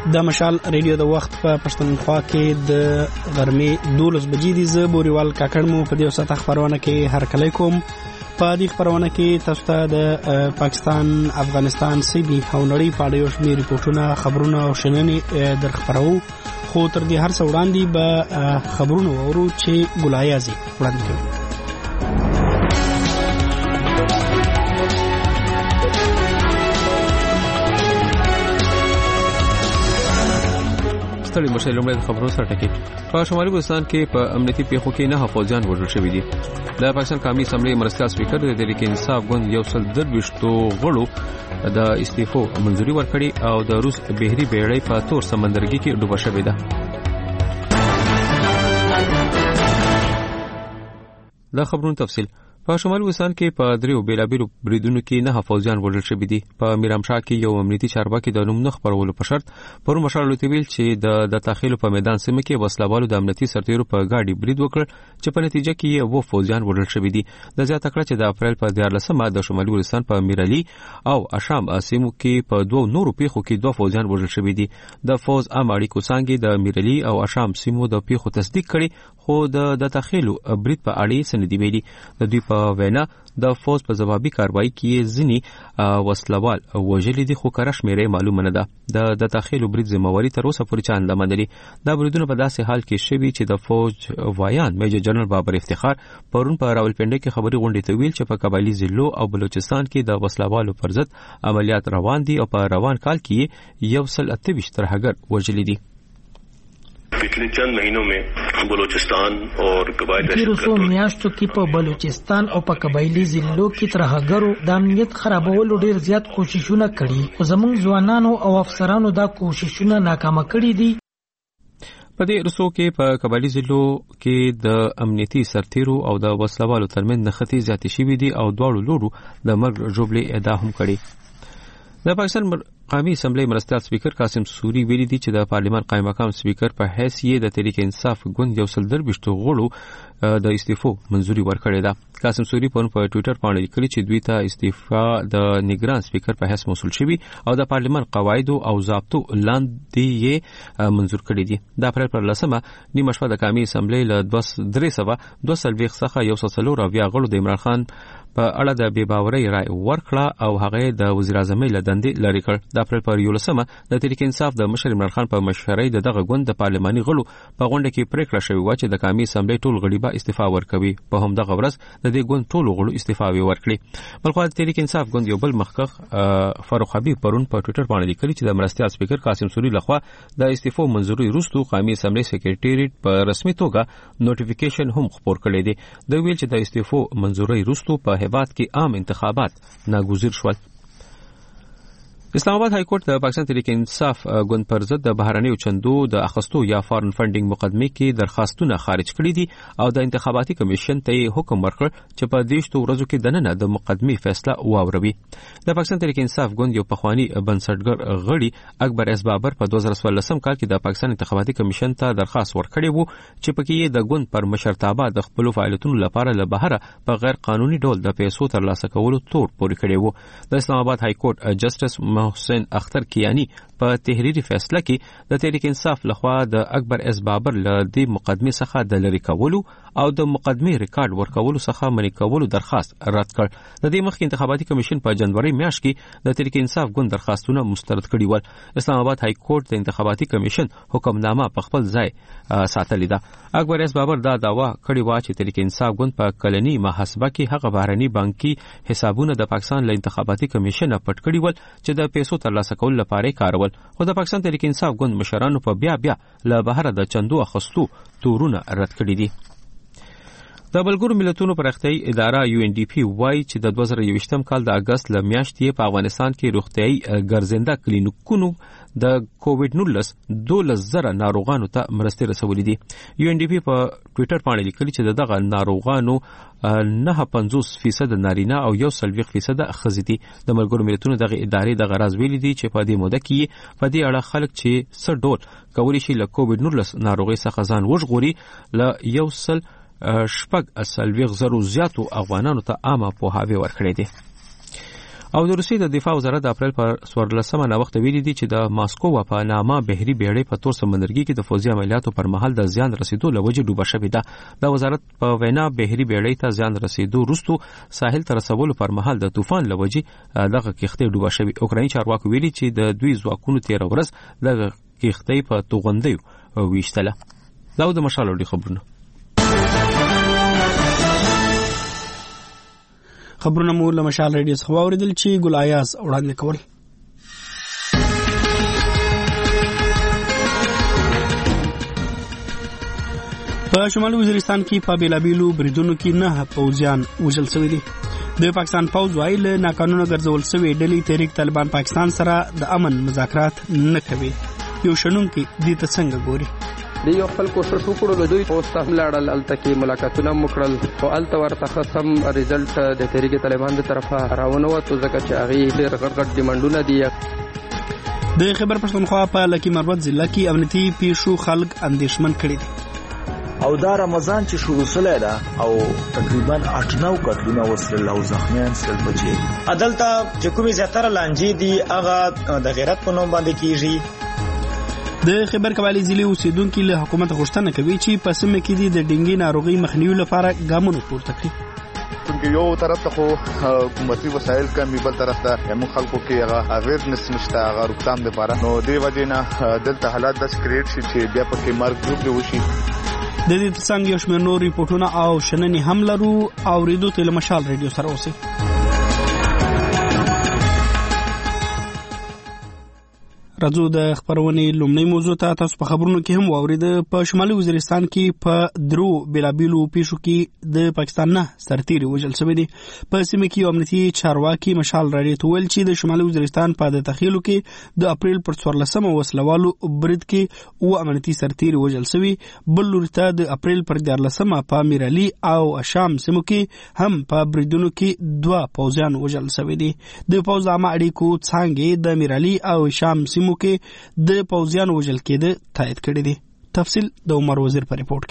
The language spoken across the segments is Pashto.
د مشال ریډیو د وخت په پښتونخوا کې د غرمې 12 بجې دي. زه بوريوال کاکړ مو په دې وسه خبرونه کې هرکلی کوم. په دې خبرونه کې تاسو ته د پاکستان، افغانستان، سیمې او نړۍ په اړه یو شمېر ریپورتونه، خبرونه او شننې درخبرو. خو تر دې هر څه وړاندې به خبرونه واورو چې ګلایازي وړاندې کوي. ستړي مشه لومړی د خبرونو سره ټکی. په شمالي بلوچستان کې په امنیتي پیښو کې 9 فوجیان وژل شوي دي. د پاکستان قومي اسمبلی مرستیال سپیکر د تحریک انصاف ګوند 123 غړو د استعفو منځوري ورکړي او د روس بحري بیړۍ په تور سمندرګي کې ډوبه شوې ده. د خبرونو تفصیل. په شمالي بلوچستان کې په دریو بیلابیلو بریدونو کې 9 فوجیان وژل شوي دي. په میرامشاه کې یو امنیتي چارواکي د نوم نه خپرولو په شرط پرون مشال ویل چې د تاخیلو په میدان سیمه کې وسلوالو د امنیتي سرتیرو په گاډي برید وکړ چې په نتیجه کې یې 2 فوجیان وژل شوي دي. د زیاته کړه چې د اپریل په 14مه د شمالي بلوچستان په میرعلي او اشام سیمو کې په 2 نورو پیښو کې 2 فوجیان وژل شوي دي. د فوز عام اړیکو څنګه د میرعلي او اشام سیمو د پیښو تصدیق کړي، خو د تاخیلو برید په اړه سندې ویلي. د دوی په وینا د فوز په جوابي کاروایی کې ځینی وسلوال وژلي دي، خو کره شمیرې معلومه نه ده. د تاخیلو برید ذمہواری تر اوسه پورې چا نه منلي. دا بریدونه په داسې حال کې شوي چې د فوج وایان میجر جنرال بابر افتخار پرون په راولپنډي کې خبري غونډې ته ویل چې په قبایلی ضلعو او بلوچستان کې د وسلوالو پر ضد عملیات روان دي او په روان کال کې 128 ترهګر وژلي دي. पिछले चंद महीनों में बलूचिस्तान और कबायली تیرو میاشتو کې په بلوچستان او په قبایلی ضلعو کې ترهګرو د امنیت خرابولو ډیر زیات کوششونه کړي، خو زموږ ځوانانو او افسرانو دا کوششونه ناکامه کړي دي. په دې رسو کې په قبایلی ضلعو کې د امنیتي سرتیرو او د وسلوالو ترمنځ نښتې زیاتې شوي دي او دواړو لورو د مرګ ژوبلې ادعا هم کړي. د پاکستان قومي اسمبلی مرستیال سپیکر قاسم سوري ویلي دي چې د پارلیمان قائم مقام سپیکر په حیث یې د تحریک انصاف ګوند 123 غړو د استعفو منځوري ورکړې ده. قاسم سوري په ټوئیټر باندې لیکلي چې دوی ته استعفا د نگران سپیکر په حیث موصول شوی او د پارلیمان قواعد او ضابطو لاندې یې منځور کړی دي. د اپریل پر 10مه نیمه شپه د قومي اسمبلی له 322 څخه 140 غړو د عمران خان په اړه د بې باورۍ رائے ورکړه او هغه د وزیر اعظم له دندې لرې کړ. د اپریل پر 11مه د تحریک انصاف د مشر عمران خان په مشرۍ دغه ګوند د پارلماني غړو په غونډه کې پریکړه شوې و چې د قومي اسمبلی ټول غړي به استعفا ورکوي. په همدغه ورځ د دې ګوند ټول غړو استعفاوي ورکړي. بلخو د تحریک انصاف ګوند یو بل مخکښ فاروق حبیب پرون په ټوئیټر باندې لیکلي چې د مرستیال سپیکر قاسم سوري لخوا د استعفا منځوري وروسته قومي اسمبلی سکریټریټ په رسمي توګه نوټیفیکیشن هم خپور کړی دی. د ویل چې د استعفا منځوري وروسته په هیواد کې عام انتخابات ناګزیر شول. اسلام آباد های کورټ د پاکستان تحریک انصاف ګوند پر ضد د بهرنیو چندو د اخستو یا فارن فنډینګ مقدمه کې درخواستونه خارج کړي دي او د انتخاباتي کمیشن ته حکم ورکړ چې په 10 ورځو کې دننه د مقدمه فیصله واوروي. د پاکستان تحریک انصاف ګوند یو پخوانی بنسټګر غړي اکبر اس بابر په 2014 کال کې د پاکستان انتخاباتي کمیشن ته درخواست ورکړی وو چې پکې د ګوند پر مشرتابه د خپل فعالیتونو لپاره له بهره په غیر قانوني ډول د پیسو ترلاسه کولو تور پورې کړی وو. د اسلام آباد های کورټ جسټس محسن اختر کیانی په تحریری فیصله کې د تحریک انصاف لخوا د اکبر اس بابر له دې مقدمه څخه د لری کولو او د مقدمه ریکارډ ورکولو څخه منع کولو درخواست رد کړ. د دې مخکې انتخاباتي کمیشن په جنوري میاشت کې د تحریک انصاف ګوند درخواستونه مسترد کړي ول. اسلام آباد های کورټ د انتخاباتي کمیشن حکمنامه په خپل ځای ساتلې ده. اکبر اس بابر دا دعوا کړې و چې تحریک انصاف ګوند په کلنی محاسبه کې هغه بهرني بانکي حسابونه د پاکستان له انتخاباتي کمیشن پټ کړي ول چې د پیسو ترلاسه کول لپاره کارول. خو د پاکستان تحریک انصاف ګوند مشرانو په بیا له بهر د چندو اخستو تورونه رد کړي دي. د ملګرو ملتونو پرختیايي اداره UNDP وایي چې د 2021م کال د اگست ل میاشتې په افغانستان کې روغتيایي ګرځنده کلینیکونو د کووډ-19 12,000 ناروغانو ته مرستې رسولې دي. UNDP په ټوئیټر باندې لیکلي چې دغه ناروغانو 9.50% نارینه او 1.40% ښځې دي. د ملګرو ملتونو دغه ادارې د غرض ویلي دي چې په دې موده کې په دې اړه خلک چې څه ډول کولی شي له کووډ-19 ناروغي څخه ځان وژغوري له 1.4 زیاتو افغانانو ته عامه پوهاوی ورکړی دی. او د روسیې د دفاع وزارت د اپریل پر 14 نوښت ویلي دي چې د ماسکو په نامه بحري بیړۍ په تور سمندرګي کې د فوزي عملیاتو پر مهال د زیان رسیدو لوجه ډوبه شوې ده. د وزارت په وینا بحري بیړۍ ته زیان رسیدو وروسته ساحل ته رسولو پر مهال د طوفان لوجه دغه کښتۍ ډوبه شوې. اوکرایني چارواکو ویلي چې د دوی ځواکونو 13 ورځ دغه کښتۍ په توغندیو ویشتله. دا د مشال اوري خبرونه. خبرونه مو له مشال ریډیو څخه اوریدل چې ګل ایاز وړاندې کول. په شمالي وزیرستان کې په بیلابیلو بریدونو کې 9 پوځیان وژل شوي دي. د پاکستان پوځ وايي له ناقانونه ګرځول شوی ډلې تحریک طالبان پاکستان سره د امن مذاکرات نه کوي. یو شنونکي دې ته څنګه ګوري؟ دی یو خپل کوشش وکړو دوی پوسټ هم لاړل الته کې ملاقاتونه وکړل او الته ورته سم ریزلټ د تحریک طالبان د طرفه راونه وته ځکه چې هغه ډېر غټ ډیمانډونه دي. د خیبر پښتونخوا په لکی مروت ضلع کې امنیتي پیښو خلک اندېښمن کړي دي او دا رمضان چې شروع سره ده او تقریبا 8-9 قتلونه وسره او زخمیان سره بچي عدالت چې کومي زیاتره لانجې دي هغه د غیرت په نوم باندې کیږي. د خیبر قبایلی ضلع اوسیدونکو له حکومت غوښتنه کوي چې په سیمه کې د ډینګي ناروغي مخنیوي لپاره ګامونه پورته کړي. څنګه یو طرف ته حکومتي وسایل کمی بل طرف ته موږ خلکو کې هغه اویرنس نشته هغه روکثام لپاره نو دی وجینا دلته حالات د سکریټ شي چې بیا پکې مرګ جوړ وشي. د دې څنګه یو شمېر نور ریپورتونه او شننې هم لرو او ریډیو تل مشال ریډیو سره اوسئ. راځو د خبرونې لومړی موضوع ته. تاسو په خبرونو کې هم واورید په شمالي وزیرستان کې په درو بیلابیلو پیښو کې د پاکستان نه سرتیري وژل شوي دي. په سیمه کې امنیتي چارواکي مشال راډیو ته ویل چې د شمالي وزیرستان په د تخیلو کې د اپریل پر 14 وسلوالو برید کې او امنیتي سرتیري وژل شوي. بل لوري ته د اپریل پر 14 په میرالي او شام سیمو کې هم په بریدونو کې 2 پوځیان وژل شوي دي. د پوځ عامه اړیکو څانګې د میرالي او شام سیمو کې د پوځیان وژل کېده تایید کړی دی. تفصیل د عمر وزیر په ریپورت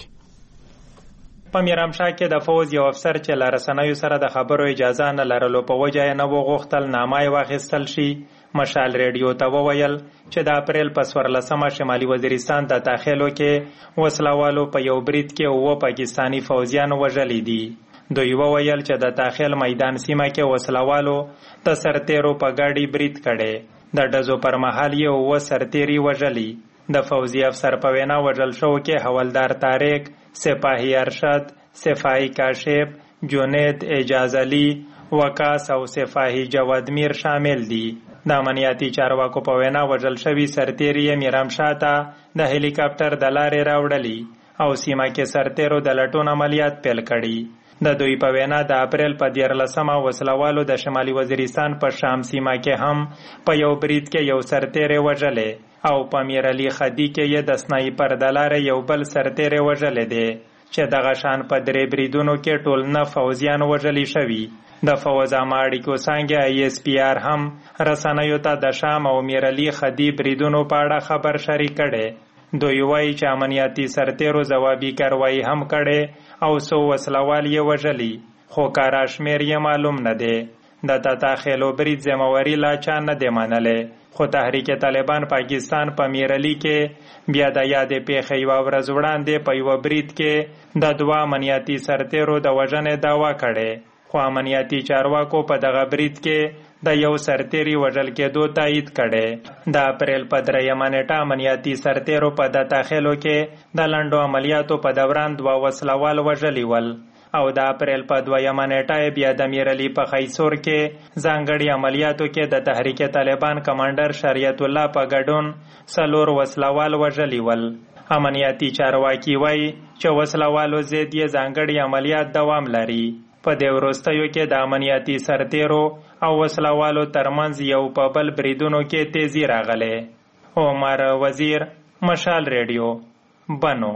کې. په میرامشاه کې د فوج یو افسر چې لارسنوي سره د خبرو اجازه نه لرلو په وجه نه وغوښتل نامه واخیستل شي. مشال ریډیو ته وویل چې د اپریل په 14 شمالي وزیرستان د داخلو کې وسلوالو په یو برید کې 9 پاکستانی فوجیان وژلي دي. دوی وویل چې د داخل میدان سیمه کې وسلوالو د سرتیرو په ګاډي برید کړي. د ډزو پر مهال یې 9 سرتیري وژلي. د فوزي افسر په وینا وژل شو کې حوالدار طارق، سپاهی ارشد، سپاهی کاشف، جنید اعجاز علي، وکاس او سپاهی جواد میر شامل دي. د امنیتي چارواکو په وینا وژل شوي سرتیري میرامشاه ته د هلیکاپټر د لارې راوړلي او سیمه کې سرتیرو د لټون عملیات پیل کړي. د دوی په وینا د اپریل په 14 وسلوالو د شمالي وزیرستان په شام سیمه کې هم په یو برید کې یو سرتیری وژلې او په میرعلي خدي کې یې د سنایپر د لارې یو بل سرتیری وژلې دی چې دغه شان په 3 بریدونو کې ټول 9 فوجیان وژلي شوي. د فوز عامه اړیکو څانګه ISPR هم رسنیو ته د شام او میرعلي خدي بریدونو په اړه خبر شریک کړي. دوی وایي چې امنیتي سرتیرو ځوابي کاروایی هم کړي او 100 وسلوال یې وژلي خو کارا شمیر یې معلوم نه دی. د داخلو برید ذمہواری لا چا نه دی منلې خو تحریک طالبان پاکستان په میرعلي کې بیا د یادې پیښې یوه ورځ وړاندې په یوه برید کې د 2 امنیتي سرتیرو د وژنې دعوا کړې خو امنیتي چارواکو په دغه برید کې د یو سرتیری وژل کېدو تایید کړي. د اپریل په 3 نیټه امنیتي سرتیرو په د داخلو کې د لنډو عملیاتو په دوران 2 وسلوال وژلي ول او د اپریل په 2 نیټه بیا د میرعلي په خیسور کې ځانګړي عملیاتو کې د تحریک طالبان کمانډر شریعت الله په ګډون 4 وسلوال وژلي ول. امنیتي چارواکي وایي چې وسلوالو ضد یې ځانګړي عملیات دوام لري. په دې وروستیو کې د امنیتي سرتیرو او وسلوالو ترمنځ یو په بل بریدونو کې تیزی راغله. عمر وزیر، مشال ریډیو، بنو.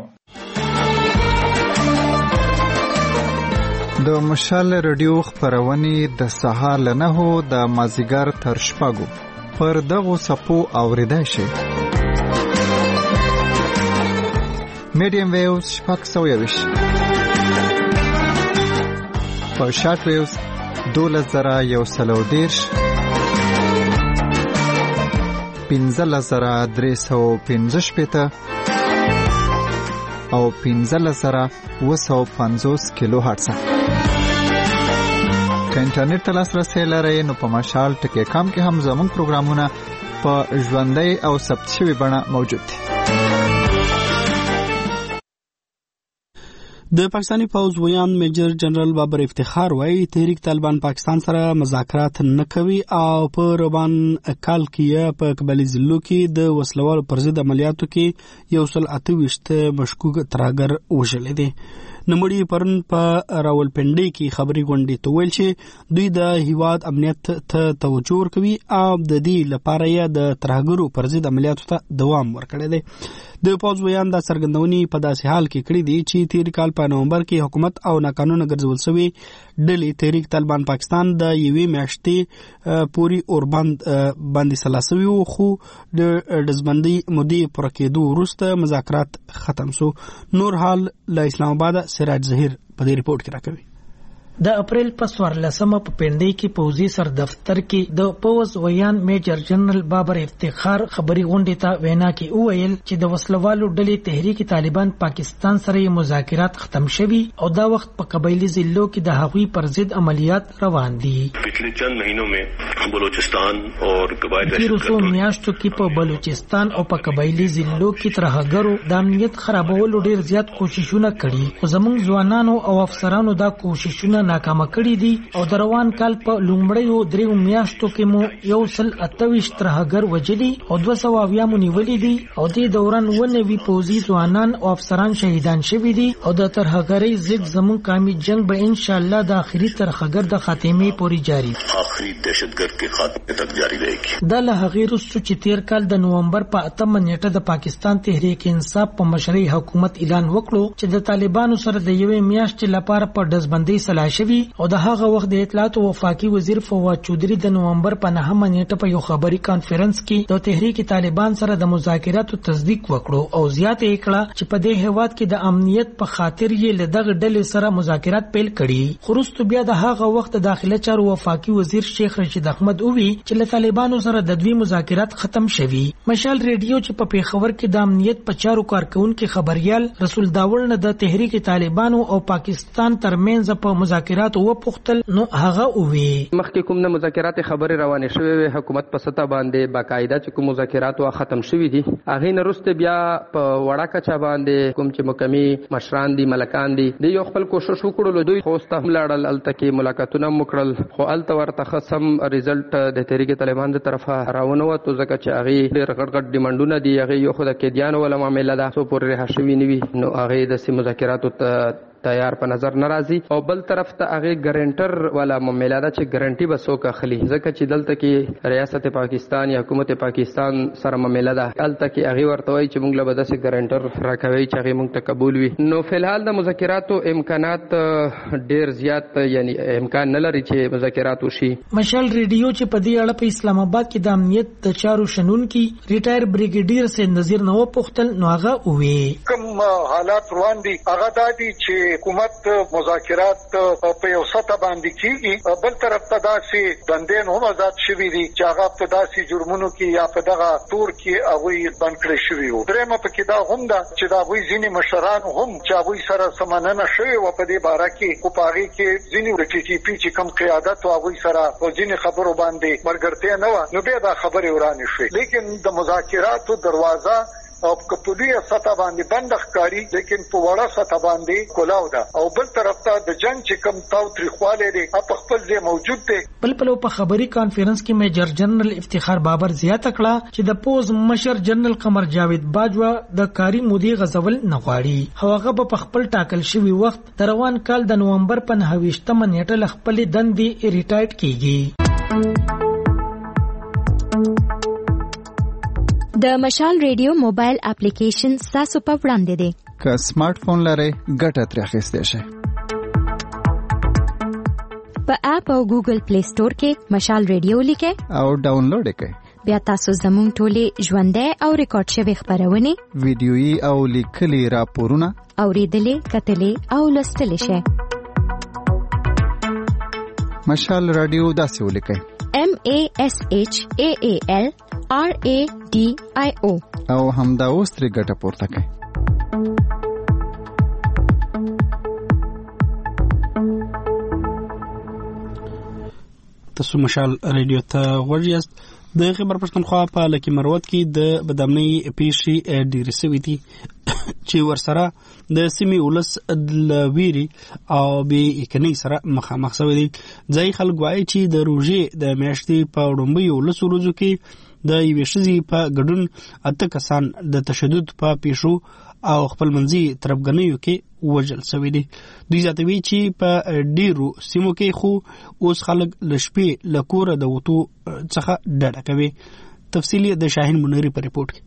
د مشال ریډیو خبرونه د سهار له 9 د مازیګر تر 6 پر دغه صفو اوریدای شي. میډیم ویوز 620 په شارټ ویوز 2110 15315 او 15750 کیلو هرتز. که انټرنیټ ته لاسرسی لرئ نو په مشال ټکی کام کې هم زموږ پروګرامونه په ژوندۍ او ثبت شوي بڼه موجود دي. د پاکستانی پوځ ویان میجر جنرال بابر افتخار وایي تحریک طالبان پاکستان سره مذاکرات نه کوي او په روان کال کې په قبایلی ضلعو کې د وسلوالو پر ضد عملیاتو کې 128 مشکوک ترهګر وژل دي. نمړي پرن په راولپنډي کې خبري غونډې ته ویل چې دوی د هیواد امنیت ته توجه ورکوي او د دې لپاره یې د ترهګرو پر ضد عملیاتو ته دوام ورکړی دی. د پوځ ویان د څرګندونې په داسې حال کې کړی دی چې تیر کال په نومبر کې حکومت او ناقانونه ګرځول شوی ډلې تحریک طالبان پاکستان د یوې میاشتې پوری اوربند باندې سلاسوي وو، خو د دزبندۍ مودې پر کېدو وروسته مذاکرات ختم شو. نور حال له اسلام آباد سراج ظهیر په دې ریپورت کې راکوي. د اپریل په 14 په پندای کې پوځي سر دفتر کې د پوز ویان میجر جنرال بابر افتخار خبري غونډې ته وینا کې وویل چې د وسلوالو ډلې تحریک طالبان پاکستان سره مذاکرات ختم شوي او دا وخت په قبایلی ضلعو کې د هغوی پر ضد عملیات روان دي. पिछले चंद महीनों में बलूचिस्तान और कबायली تیرو میاشتو کې په بلوچستان او په قبایلی ضلعو کې ترهګرو د امنیت خرابولو ډیر زیات کوششونه کړي، خو زموږ ځوانانو او افسرانو دا کوششونه ناکامه کړي دي او د روان کال په لومړیو 3 میاشتو کې مو 128 ترهګر وجلي او 200 مو نیولي دي او د دوران 90 پوځي ځوانان او افسران شهیدان شوي دي او د ترهګرۍ ضد زموږ قومي جنگ به ان شاء الله د اخري ترهګر د خاتمه پورې جاری आखिरी दहशतगर्द के खात्मे तक जारी रहेगी. دا له هغې وروسته چې تیر کال د نومبر په 8 نیټه د پاکستان تحریک انصاف په مشرۍ حکومت اعلان وکړو چې د طالبانو سره د یوې میاشتې لپاره په دزبندۍ سلا شوي او د هغه وخت د اطلاعات او وفاقي وزیر فواد چودري د نومبر په 9 نیټه په یو خبري کانفرنس کې د تحریک طالبان سره د مذاکراتو تصدیق وکړو او زیاته یې کړه چې په دې هیواد کې د امنیت په خاطر یې له دغه ډلې سره مذاکرات پیل کړي. خو وروسته بیا د هغه وخت د داخله چارو وفاقي وزیر شیخ رشید احمد اووی چې له طالبانو سره د دوی مذاکرات ختم شوي. مشال ریډیو چې په پیښور کې د امنیت په چارو کارکونکو خبريال رسول داول نه د تحریک طالبانو او پاکستان ترمنځ په مذاکرات و پختل نو هغه اووی مخکې کوم نه مذاکرات خبري روانه شوې حکومت په سطح باندې باقاعده چې کوم مذاکرات وا ختم شوي دي هغه نه وروسته بیا په وړه کچا باندې کوم چې مکمي مشران دي ملکان دي د یو خپل کوشش وکړل دوی خوسته لاړل التکي ملاقاتونه مکړل خو الته ورته خصم رزلټ د تحریک طالبان د طرفه راونه وته ځکه چې هغه ډېر غړغړ ډیماندونه دي هغه یو خو د کېدیانو ولا معاملې ده سو پورې رهشوي نیوي نو هغه د مذاکراتو تیار په نظر ناراضي او بل طرف ته هغه ګارانټر والا معاملې ده چې ګارانټي بسو کا خلی ځکه چې دلته کې ریاست پاکستان یا حکومت پاکستان سره معاملې ده الته کې هغه ورته وایي چې موږ له بده سي ګارانټر راکوي چې هغه موږ ته قبول وي. نو فلحال د مذاکراتو امکانات ډیر زیات یعنی امکان نه لري چې مذاکرات وشي. مشال ریډیو چې په دې اړه په اسلام آباد کې د امنیت د چارو شنون کې ریټایر بریګیډیر سید نذیر نو پختل نو هغه وی کوم حالات روان دي هغه دادي چې حکومت مذاکرات په یو سطح باندې کیږي بل طرف ته داسې بندین هم آزاد شوي دي چې هغه په داسې جرمونو کې یا په دغه تور کې هغوی بند کړی شوي وو. درېیمه پکې دا هم ده چې د هغوی ځینې مشران هم چې هغوی سره سمننه شوې وه په دې باره کې خو په هغې کې ځینې د ټي ټي پي چې کوم قیادت و هغوی سره په ځینې خبرو باندې ملګرتیا نه وه نو بیا دا خبرې ورانې شوې لیکن د مذاکراتو دروازه او کپولیه سطح باندې بند ښکاری لیکن په وړه سطح باندې کولاو ده او بل طرف ته د جنگ چې کم تاو تاریخواله دي په خپل ځای موجود دي. بل په خبري کانفرنس کې میجر جنرال افتخار بابر زیاته کړه چې د پوز مشر جنرال قمر جاوید باجوا د کاری مودي غزول نه غواړي هغه په خپل ټاکل شوی وخت د روان کال د نومبر په 29 نیټه ل خپل دندې ریټایرډ کیږي. د مشال ریډیو موبایل اپلیکیشن تاسو په وړاندې دی. که سمارټ فون لرئ ګټه ترې اخیستی شئ. په اپ او ګوګل پلی سٹور کې مشال ریډیو لیکئ او ډاونلوډ یې کړئ. بیا تاسو زموږ ټولې ژوندۍ او ریکارډ شوي خبرونه ویډیويي او لیکلي راپورونه اوریدلې کتلې او لوستلې شئ. مشال رادیو داسې ولیکئ MASHAALRADIO او همدا اوس ترې ګټه پورته کړئ. تاسو مشال رادیو ته غوږ یاست. د خیبر پښتونخوا په لکي مروت کې د بدامنۍ پیښې ډېرې سوي دي چې ورسره د سیمې ولس د ویري او بې یقینۍ سره مخامخ سوي دي. ځایي خلک وایي چې د روژې د میاشتې په وړومبیو لسو ورځو کې د یوې ښځې په ګډون 8 کسان د تشدد په پیښو او خپل منځي تربګنیو کې وژل شوي دي. دوی زیاتوي چې په ډیرو سیمو کې خو اوس خلک له شپې له کوره د وتو څخه ډډه کوي. تفصیل د شاهین منیری په ریپورت کې.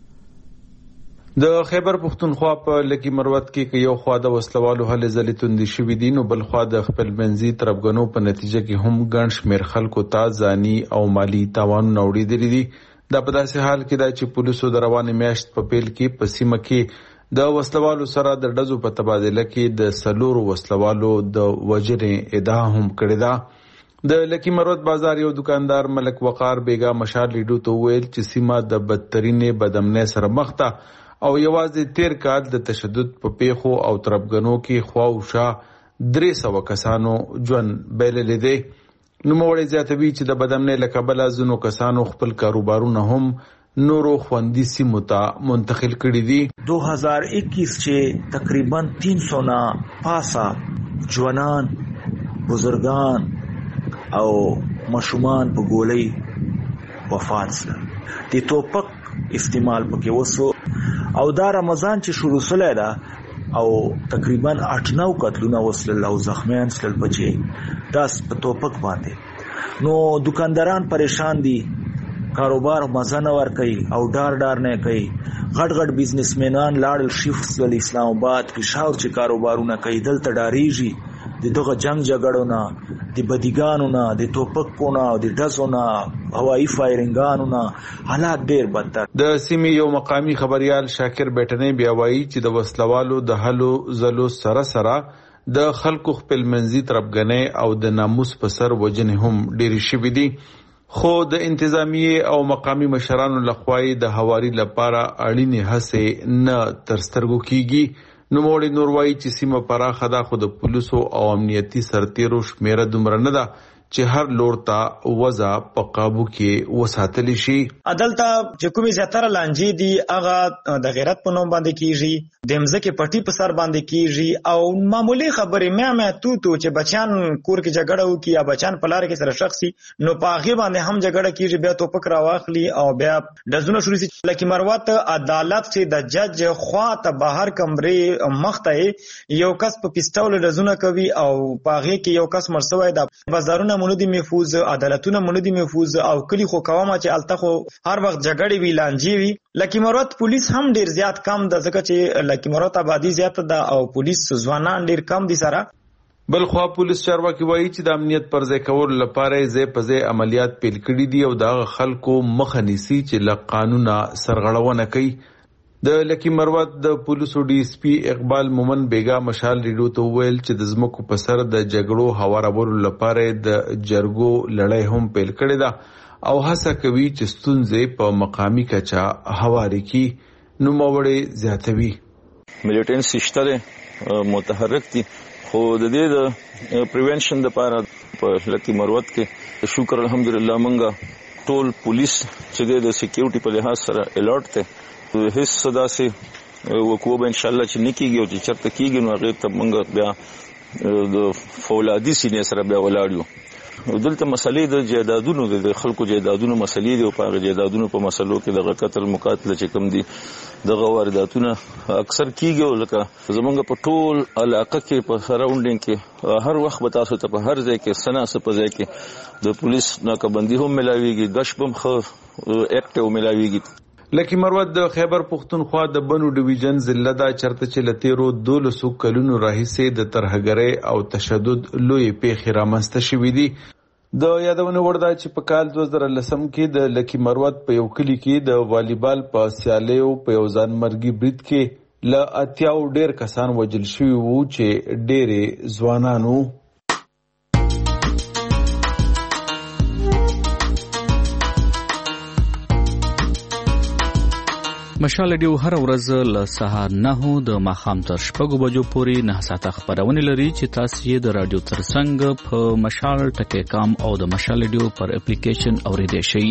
د خیبر پښتونخوا په لکي مروت کې یو خوا د وسلوالو هلې ځلې توندې شوي دي، نو بل خوا د خپل منځي تربګنو په نتیجه کې هم ګڼ شمېر خلکو ته ځاني او مالي تاوانونه اوړېدلي دي. دا په داسې حال کې ده چې پولیسو د روانې میاشت په پیل کې په سیمه کې د وسلوالو سره د ډزو په تبادله کې د 4 وسلوالو د وژنې ادعا هم کړې ده. د لکي مروت بازار یو دکاندار ملک وقار بیگا مشال لیډو ته ویل چې سیمه د بدترینې بدامنۍ سره مخ ده او یوازې 13 کال د تشدد په پیښو او تربګنو کې خواوشا 300 کسانو ژوند بایللی دی. نوموړی زیاتوي چې د بدامنۍ له کبله ځینو کسانو خپل کاروبارونه هم نورو خوندي سیمو ته منتقل کړي دي. 2021 چې تقریبا 300 نه پاسه جوانان، بزرگان او مشومان په ګولۍ وفات شول. د توپک استعمال پکې وسو او دا رمضان چې شروع شولی ده او تقریبا 8-9 قتلونه وسلل او زخمیان شول بچي داس په توپک باندې. نو دکانداران پریشان دي، کاروبار مزه نه ور کوي او ډار نه کوي. غټ بزنسمنان لاړل شیفت ول اسلام آباد پېښور چې کاروبارونه کوي، دلته ډاریږي د دغه جنگ جګړو نه، د بدیګانو نه، د توپکو نه او د ډزو نه، هوایي فایرنګانو نه. حالات ډېر بدتر. د سیمې یو مقامی خبريال شاکر بیٹنۍ بیا وایي چې د وسلوالو د هلو زلو سره د خلکو خپل منځي تربګنۍ او د ناموس په سر وجنې هم ډېرې شوي دي، خو د انتظامیه او مقامی مشرانو لخوا د هواري لپاره اړینې هڅې نه ترسترګو کیږي. نوموړی نور وایي چې سیمه پراخه ده خو د پولیسو او امنیتي سرتیرو شمیره دومره نه ده چې هر لور ته وضع په قابو کې وساتلی شي. عدالته چې کومې زیاتره لانجې دي هغه د غیرت په نوم باندې کیږي، د مځکې پټي په سر باندې کیږي او معمولی خبرې مې تو چې بچان کور کې جګړه وکړي یا بچان په لار کې سره شخصي نو په هغې باندې هم جګړه کیږي، بیا توپک راواخلي او بیا ډزونه شروع شي. لکه مروت عدالت چې د جج خوا ته بهر کمرې مخ ته یو کس په پیستول ډزونه کوي او په هغې کې یو کس مړ شوی ده. بازارونه مونږ محفوظ، عدالتونه مونږ محفوظ او کلی خو کومه چې الته خو هر وخت جګړې وی لانجې وي. لکه مروت پولیس هم ډیر زیات کم د ځکه چې لکه مروت آبادی زیات ده او پولیس ځوانان ډیر کم دي سره. بل خو پولیس چارواکي وایي چې د امنیت پر ځای کول لپاره ځای په ځای عملیات پیل کړي دي او د خلکو مخه نیسي چې له قانونه سرغړونه کوي. د لکی مروت د پولیسو ډي اس پی اقبال مومن بیگا مشال ریډو ته ویل چې د زمکو په سر د جګړو هوارولو لپاره د جرګو لړۍ هم پیل کړې ده او هڅه کوي چې ستونزې په مقامی کچا هواري کی. نوموړی زیاتوي ملیټنسي شته متحرک دي خو د دې د پریونشن لپاره په لکی مروت کې شکر الحمدلله منګه ټول پولیس چې د سکیورټي په لحاظ سره الرټ ته هیڅ صدا سي وکوه به ان شاء الله چې نکیږي او چې چرته کیږي نو هغه ته موږ بیا د فولادي سینې سره بیا ولاړو. دلته مسلې د جیدادونو د خلکو جیدادونو مسلې دی او په جیدادونو په مسلو کې د قتل مقاتله چې کوم دي دغه وارداتونه اکثر کیږي لکه زمونږ په ټول علاقه کې په سراوندینګ کې هر وخت به تاسو ته په هر ځای کې سنا په ځای کې د پولیس ناکبندي هم ملاويږي، دشبم خو اکټیو ملاويږي. لکی مروت د خیبر پښتونخوا د بنو ډیویژن ضلع دا چرته چې لتیرو 12 کلونو راهیسې د ترهګرۍ او تشدد لوی پیښې رامنځته شوې دي. د یادونه وړ ده چې په کال 2010 کې د لکی مروت په یو کلی کې د والیبال په سیالیو په یو ځانمرګي برید کې له 80 ډیر کسان وژل شوي وو چې ډېرې ځوانانو. مشال رادیو هر ورځ له سهار 9 د ماښام تر 6 بجو پورې 9 ساعته خبرونه لري چې تاسو یې د رادیو ترڅنګ په mashal.com او د مشال رادیو پر اپلیکیشن اوریدئ شئ.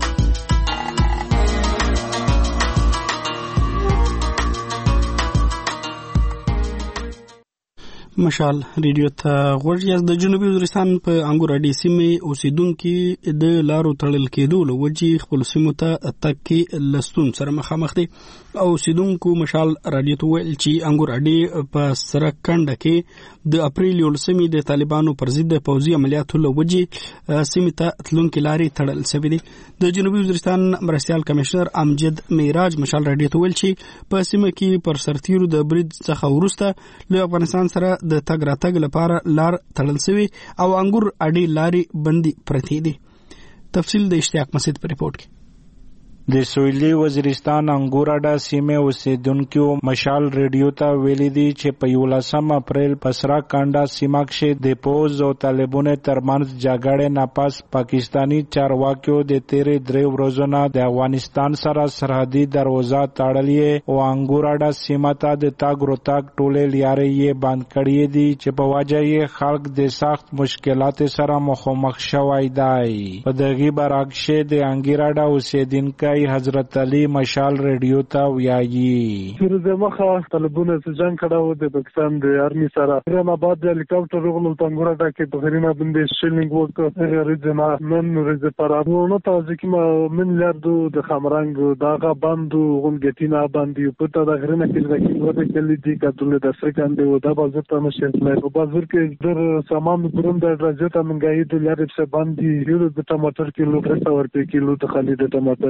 مشال ریډیو ته غوږ یاست. د جنوبي وزیرستان په انګور اډې سیمې اوسیدونکو د لارو تړل کېدو له وجې خپل سیمو ته تګ کې لستون سره مخامخ دي. اوسیدونکو مشال رادیو ته ویل چې انګور اډې په سره کنده کې د اپریل 11 د طالبانو پر ضد پوځي عملیاتو له وجې سیمې ته تلونکي لارې تړل شوې دي. د جنوبي وزیرستان مرستیال کمشنر امجد معراج مشال رادیو ته ویل چې په سیمه کې پر سرتیرو د برید څخه وروسته له افغانستان سره د تګ راتګ لپاره لار تړل شوی او انګور اډې لارې بندي پرتې دي. تفصیل د اشتیاق مسجد په ریپورت کې. د سویلي وزیرستان انګور اډه سیمه اوسیدونکو مشال ریډیو ته ویلي دي چې په 11 اپریل پسرا کانډا سیمه کې د پوز او طالبانو ترمنځ جګړې ناپاس پاکستانی چارواکیو د تیرې 3 ورځې نه د افغانستان سره سرحدي دروازه تړلې او انګور اډه سیمه ته د تاګ روتاګ ټولې لارې یې بند کړې دي چې په وجه یې خلک د سخت مشکلات سره مخامخ شوي دي. په دغه برعکس د انګور اډه اوسیدونکو حضرت علی مشال ریډیو ته ویایي د مخه طالبانو جنگ کړو د پاکستان د آرمي سره رن آباد د هلیکاپټر غلو تنګور اډه کې په غرینا باندې شیلینګ وکړ غیر جنا نن ورځ پرابو نو تاسو کې من لرد د خمرنګ داغه باندې غونګتینا باندې په تا د غرینا کې د کیلوته کلی دي کتل د افریقان دی او د بازار ته مشه په بازار کې در سامان پرم د راځي ته منګای د لارې څخه باندې یو د ټماټر کیلو 300 ورته کیلو ته خالي د ټماټر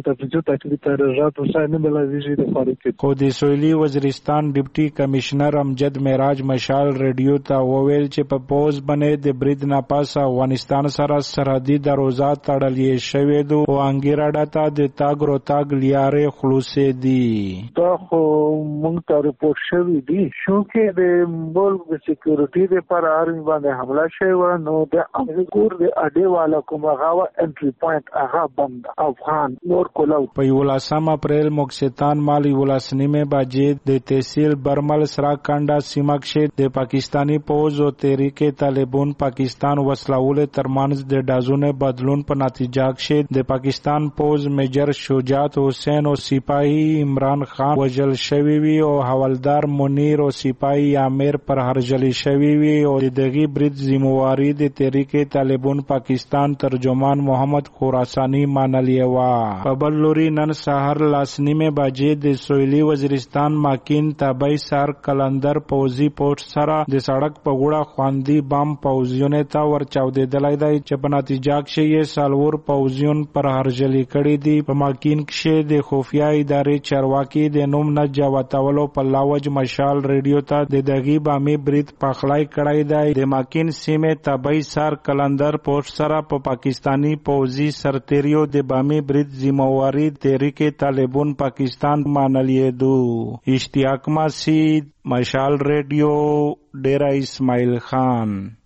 خو د سویلي وزیرستان ډیپټي کمشنر امجد معراج مشال ریډیو ته وویل چې په پوز باندې د برید ناپاس افغانستان سره سرحدي دروازه تړلې شوې ده او انګور اډه ته د تاګ روتاګ لارې خلاصې دي. دا خو موږ ته رپورټ شوی دی چې د ملک د سکیورټي لپاره آرمي باندې حمله شوی نو د انګور د اډې والا کومه غوا انټری پوینټ هغه بند افغان په 11 اپریل مکستان مال 11 بجې د تحصیل برمل سرا کانډا سیمه کې د پاکستانی پوز او تحریک طالبان پاکستان وسلول ترمنځ د دازونه بدلون په نتیجه کې د پاکستان پوز میجر شجاعت حسین او سپاهی عمران خان وجل شوی وی او حوالدار منیر او سپاهی عامر پر هرجلی شوی وی او دغه برید ذمہواری د تحریک طالبان پاکستان ترجمان محمد خراسانی مانلی وا. په بل لوري نن سهار لاسنیمه بجې د سویلي وزیرستان ماکین تابعی سر کلندر پوزي پورت سره د سړک په غوړه خواندي بم پوزیونه تا ورچاودېدلای دی چې په نتیجه کې یې سالور پوزیون پر هرجلی کړی دی. په ماکین کې د خفیه ادارې چارواکي د نوم نه جواتولو په لاوج مشال ریډیو ته د دغه بامي برید پخلای کړی دی. د ماکین سیمه تابعی سر کلندر پورت سره په پاکستانی پوزي سرتیریو د بامي برید ذمہواری تحریک طالبان پاکستان مانلیه دو. اشتیاق مسجد مشال ریډیو ډیرا اسماعیل خان.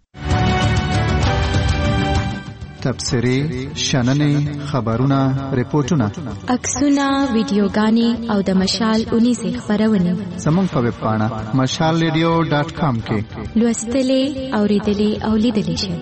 تبصرې شننې خبرونه ریپورتونه عکسونه ویډیوګانې او د مشال 19 خبرونه زموږ په ویب پاڼه mashalradio.com کې لوستلې اوریدلې او لیدلې شئ.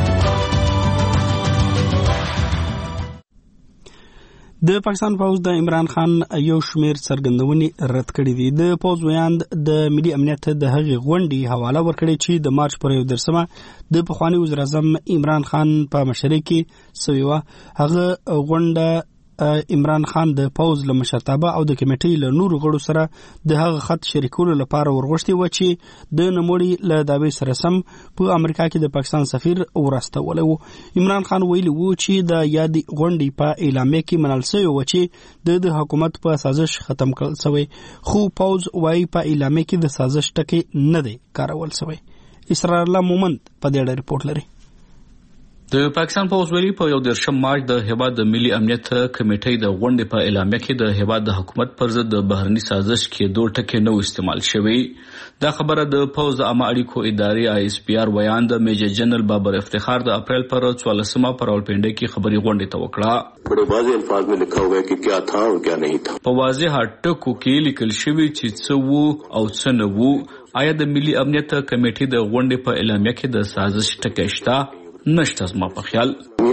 د پاکستان پوز د عمران خان یو شمیر څرګندونې رد کړې دي. د پوز ویاند د ملي امنیت د هغې غونډې حواله ورکړې چې د مارچ پر 11 د پخوانی وزیر اعظم عمران خان په مشرۍ کې سوی و. هغه غونډه عمران خان د پوز له مشرتابه او د کمیټې له نورو غړو سره د هغه خط شریکولو لپاره ورغوښتي و چې د نوموړي له دعوې سره سم په امریکا کې د پاکستان سفیر ورستولی و. عمران خان ویلي و چې د یادې غونډې په اعلامیه کې منل شوی و چې د حکومت په سازش ختم کړل شوی، خو پوز وايي په اعلامیه کې د سازش ټکی نه دی کارول شوی. اسرار الله مومند په دې اړه ریپورت لري. د پاکستان پوز ویلي په 11 مارچ د هیواد د ملي امنیت کمیټې د غونډې په اعلامیه کې د هیواد د حکومت پر ضد د بهرني سازش کې دوه ټکي نو استعمال شوی. دا خبره د پوز عامه اړیکو ادارې ISPR ویان د میجر جنرال بابر افتخار د اپریل پر 14 پر راولپنډي کې خبري غونډې ته وکړه. بڑے واضح الفاظ میں لکھا ہوا ہے کہ کیا تھا اور کیا نہیں تھا. په واضح ټکو کې لیکل شوی چې څه وو او څه نه وو. آیا د ملي امنیت کمیټې د غونډې په اعلامیه کې د سازش ټکی شته؟ نشته زما په خیال.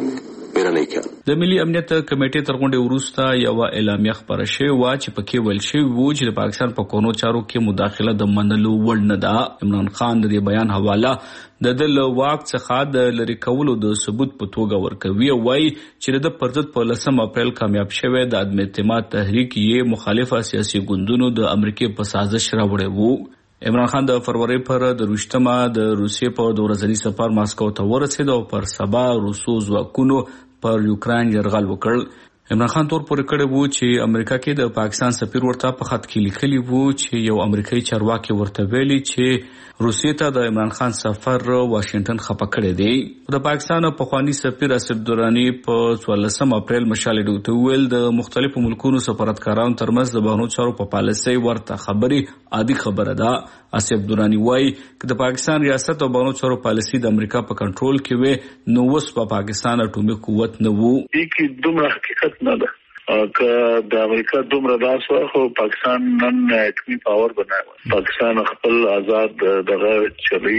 د ملي امنیت کمیټې تر غونډې وروسته یو اعلامیه خبره شوې وه چې پکې ویل شوي وو چې د پاکستان په کورنو چارو کې مداخله د منلو وړ نه ده. عمران خان د دې بیان حواله د ده له واک څخه د لرې کولو د ثبوت په توګه ورکوي او وایي چې د پر ضد په 10 اپریل کامیاب شوی د عدم اعتماد تحریک یې مخالفه سیاسي ګوندونو د امریکې په سازش راوړی وو. عمران خان د فروری پر د 20 د روسیې په 2 ورځني سفر ماسکو ته ورسېد او پر سبا روسو ځواکونو پر یوکرين یرغل وکړ. عمران خان تور پورې کړی وو چې امریکا کې د پاکستان سفیر ورته په خط کې لیکلی وو چې یو امریکایي چارواکي ورته ویلي چې روسیې ته د عمران خان سفر واشنگټن خپه کړی دی. د پاکستان پخوانی سفیر اسد درانی په 14 اپریل مشال ډیوته ویل د مختلفو ملکونو سفارتکارانو ترمنځ د بهرنیو چارو په پالیسۍ ورته خبري عادي خبره ده. اسد درانی وایي چې د پاکستان ریاست او بهرنیو چارو پالیسي د امریکا په کنټرول کې وي نو اوس په پاکستان اټومي قوت نه وو. دې دومره حقیقت نه ده که د امریکا دومره داس خو پاکستان نن اټومي پاور بنای پاکستان خپل آزاد دغه چلی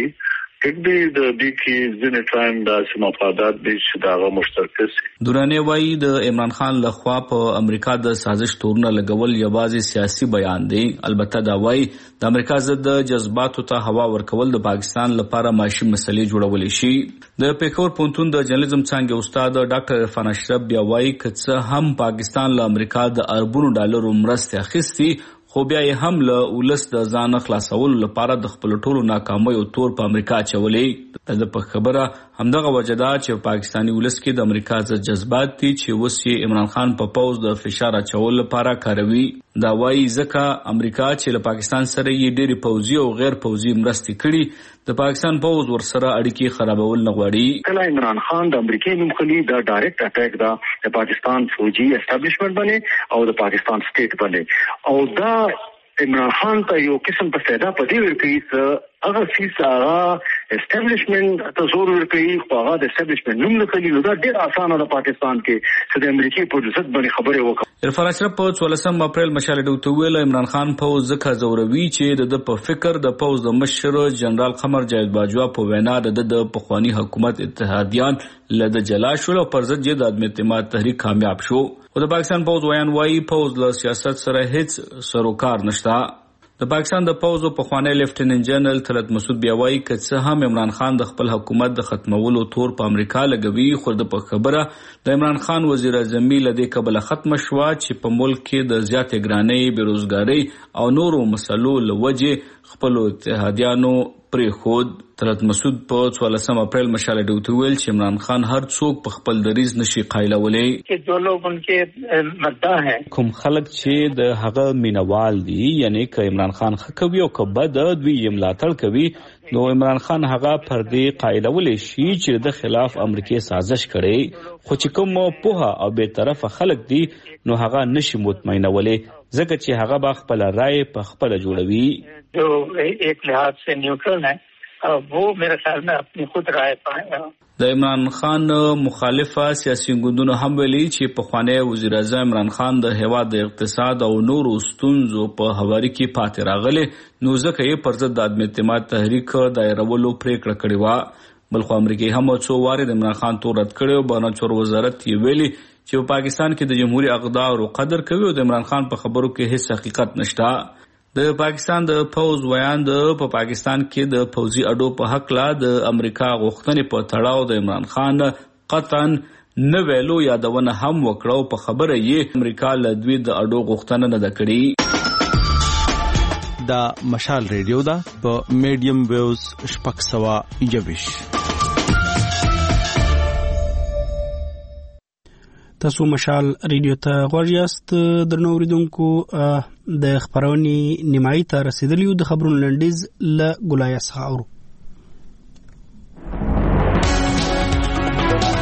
کله د دې کې ځینې ټایم د مفادات د شداغه مشترک دي. دورانه وایي د عمران خان لخوا په امریکا د سازش تورونه لګول یوازې سیاسي بیان دی. البته دا وایي د امریکا ضد جذباتو ته هوا ورکول د پاکستان لپاره ماشي مسلې جوړول شي. د پیښور پونتون د جرنالیزم څنګه استاد ډاکټر عرفان اشرف بیا وایي چې هم پاکستان له امریکا د اربونو ډالرو مرسته اخیستي خو بیا یې هم له ولس د ځان خلاصولو لپاره د خپل ټولو ناکامیو تور په امریکا چولې. د په خبره همدغه وجه ده چې پاکستانی ولس کې د امریکا ضد جذبات دي چې اوس یې عمران خان په پوز د فشار اچولو لپاره کاروي. دا وایي ځکه امریکا چې له پاکستان سره یې ډېری پوځي او غیر پوځي مرستې کړي د پاکستان پوز ورسره اړیکې خرابول نه غواړي. کله عمران خان د امریکای نوم خلی دا ډایرکټ اٹیک دا د پاکستان فوجي اسټابلیشمنت باندې او د پاکستان سټیټ باندې او دا عمران خان ته یو قسم په فایده پدې ورکړي هغه هغه اسټابلیشمنت ته زور ورکړي خو هغه د اسټابلیشمنت نوم نکړي نو دا ډېر اسانه د پاکستان کې چې د امریکای په ضد باندې خبرې وکړي. عرفان اشرف په 14 اپریل مشال ډیوته ویل عمران خان په ځکه زوروي چې د په فکر د پوز د مشر جنرال قمر جاوید باجوا په وینا د پخوانی حکومت اتحادیان لده جلا شو او پر ضد د عدم اعتماد تحریک کامیاب شو. او د پاکستان پوز ویان وایي پوز له سیاست سره هیڅ سروکار نشته. د پاکستان د پوزو پخوانی لیفټیننټ جنرال طلعت مسعود بیا وایي که څه هم عمران خان د خپل حکومت د ختمولو تور په امریکا لګوي خو د په خبره د عمران خان وزیر اعظم له دې قبل ختم شوه چې په ملک کې د زیاتې ګرانۍ بیروزګارۍ او نورو مسلو لوجه خپل اتحادیانو پرې خود. طلعت مسعود په 14 اپریل مشال ډیوته ویل چې عمران خان هر څوک په خپل دریز نشي قایلولی چې جو لوگ انکے مداح ہیں کوم خلک چې د هغه مینوال دي یعنی که عمران خان خکوي او که بد دوی یې ملاتړ کوي نو عمران خان هغه پر دې قایلولی شي چې د خلاف امریکای سازش کړي خو چې کوم پوها او به طرفه خلک دي نو هغه نشي مطمئنولی ځکه چې هغه با خپل رائے په خپل جوړوي جو ایک لحاظ سے نیوٹرل ہے وہ میرے خیال میں اپنی خود رائے پائے گا. د عمران خان مخالفه سیاسي ګوندونو هم ویلي چې پخوانی وزیر اعظم عمران خان د هیواد د اقتصاد او نورو ستونزو په حواله کې پاتې راغلی نو ځکه یې پر ضد د عدم اعتماد تحریک دایرولو پریکړه کړې وه. بلخو امریکای هم څو وارې د عمران خان تور رد کړی او بهرنیو چارو وزارت یې ویلي چې په پاکستان کې د جمهوریت اقدارو قدر کوي او د عمران خان په خبرو کې هیڅ حقیقت نشته. د پاکستان د پوز ویان په پاکستان کې د پوزي اډو په حق لا د امریکا غوښتنې په تړاو د عمران خان قطعا نه ویلو یادونه هم وکړو په خبره یې امریکا له دوی د اډو غوښتنه نه کړې. دا مشال ریډیو دا په میډیم ویوز 620. تاسو مشال ریډیو ته غوږ یاست. درنو اوریدونکو د خبرونې نیمایي ته رسیدلی د خبرونو لنډیز له ګلایه څخه اورو.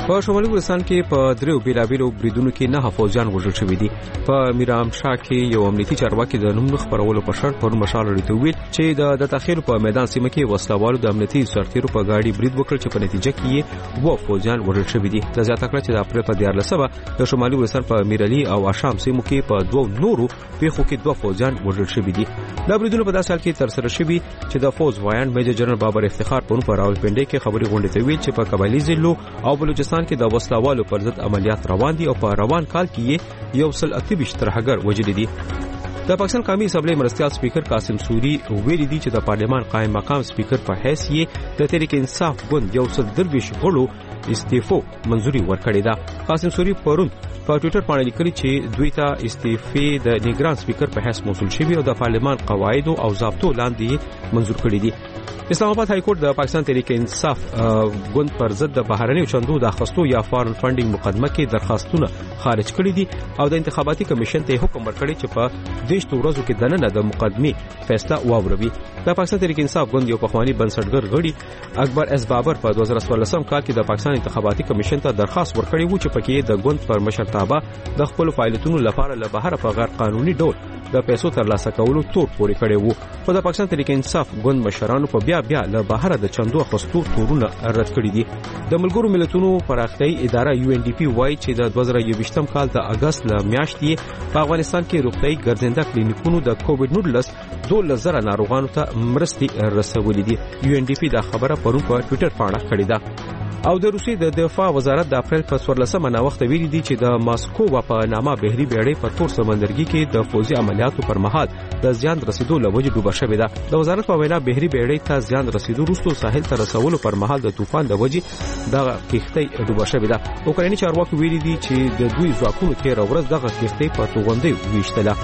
په شمالي ګلستان کې په دریو بیلابیلو بریدونو کې 9 فوجیان وژل شوي دي. په میرام شاه کې یو امنیتي چارواکي د نوم خبرولو په شرط پر مشال لري ویل چې د تاخير په میدان سیمه کې وسلوالو د امنیتي سرتیرو په گاډي برید وکړ چې په نتیجه کې وو فوجیان وژل شوي دي. د زیاته کړ چې د اپریل په 14 د شمالي ګلستان په میرعلي او آشام سیمو کې په دوه نورو پیښو کې 2 فوجیان وژل شوي دي. د بریدونو په داسې حال کې تر سره شوي چې د فوج وایان میجر جنرال بابر افتخار په راولپنډي کې خبري غونډه ته ویل چې په قبایلی ضلعو او بلوچستان کې د وسلوالو پر ضد عملیات روان دي او په روان کال کې یو سل 28 ترهګر وژل دي. د پاکستان قومي اسمبلی مرستیال سپیکر قاسم سوری ویلي دي چې د پارلمان قائم مقام سپیکر په حیث یې د تحریک انصاف ګوند یو سل 23 غړو استعفو منزوري ورکړې ده. قاسم سوری پرون په ټوئیټر باندې لیکلي چې دوی ته استعفې د نگران سپیکر په حیث موصول شوی او د پارلمان قواعد او ضابطو لاندې منزور کړي دي. اسلام آباد های کورټ د پاکستان تحریک انصاف ګوند پر ضد د بهرنیو چندو د اخیستو یا فارن فنډینګ مقدمه کې درخواستونه خارج کړي دي او د انتخاباتي کمیشن ته حکم ورکړی چې په 20 ورځو کې دننه د مقدمې فیصله واوروي. د پاکستان تحریک انصاف ګوند یو پخوانی بنسټګر غړي اکبر اس بابر په 2014 کال کې د پاکستان انتخاباتي کمیشن ته درخواست ورکړی و چې پکې د ګوند پر مشرتابه د خپل فعالیتونو لپاره له بهر په غیر قانوني ډول د پیسو ترلاسه کولو تور پورې کړی وو. خو د پاکستان تحریک انصاف ګوند مشرانو په بیا له بهر د چندو اخیستو تورونه رد کړی دي. د ملګرو ملتونو پراختیايي اداره UNDP وایي چې د 2021 کال د اگست ل میاشتې په افغانستان کې روغتیايي ګرځنده کلینیکونو د کووډ 19 12,000 ناروغانو ته مرستې رسولې دي. UNDP دا خبره پرون په ټوئیټر باندې کړې ده. او د روسي د دفاع وزارت د اپریل په 14 نه وخت ویلي دي چې د ماسکو په نامه بهري بیړۍ په تور سمندرګي کې د فوزي عملیاتو پر مهال د زیان رسیدو لوجه ډوبه شوې ده. د وزارت په وینا بهري بیړۍ ته زیان رسیدو وروسته ساحل ته رسولو پر مهال د طوفان د وجې د کښتۍ ډوبه شوې ده. اوکرایني چارواکي ویلي دي چې د دوی ځواکونو تیر ورځ دغه کښتۍ په توغندۍ ویشتله.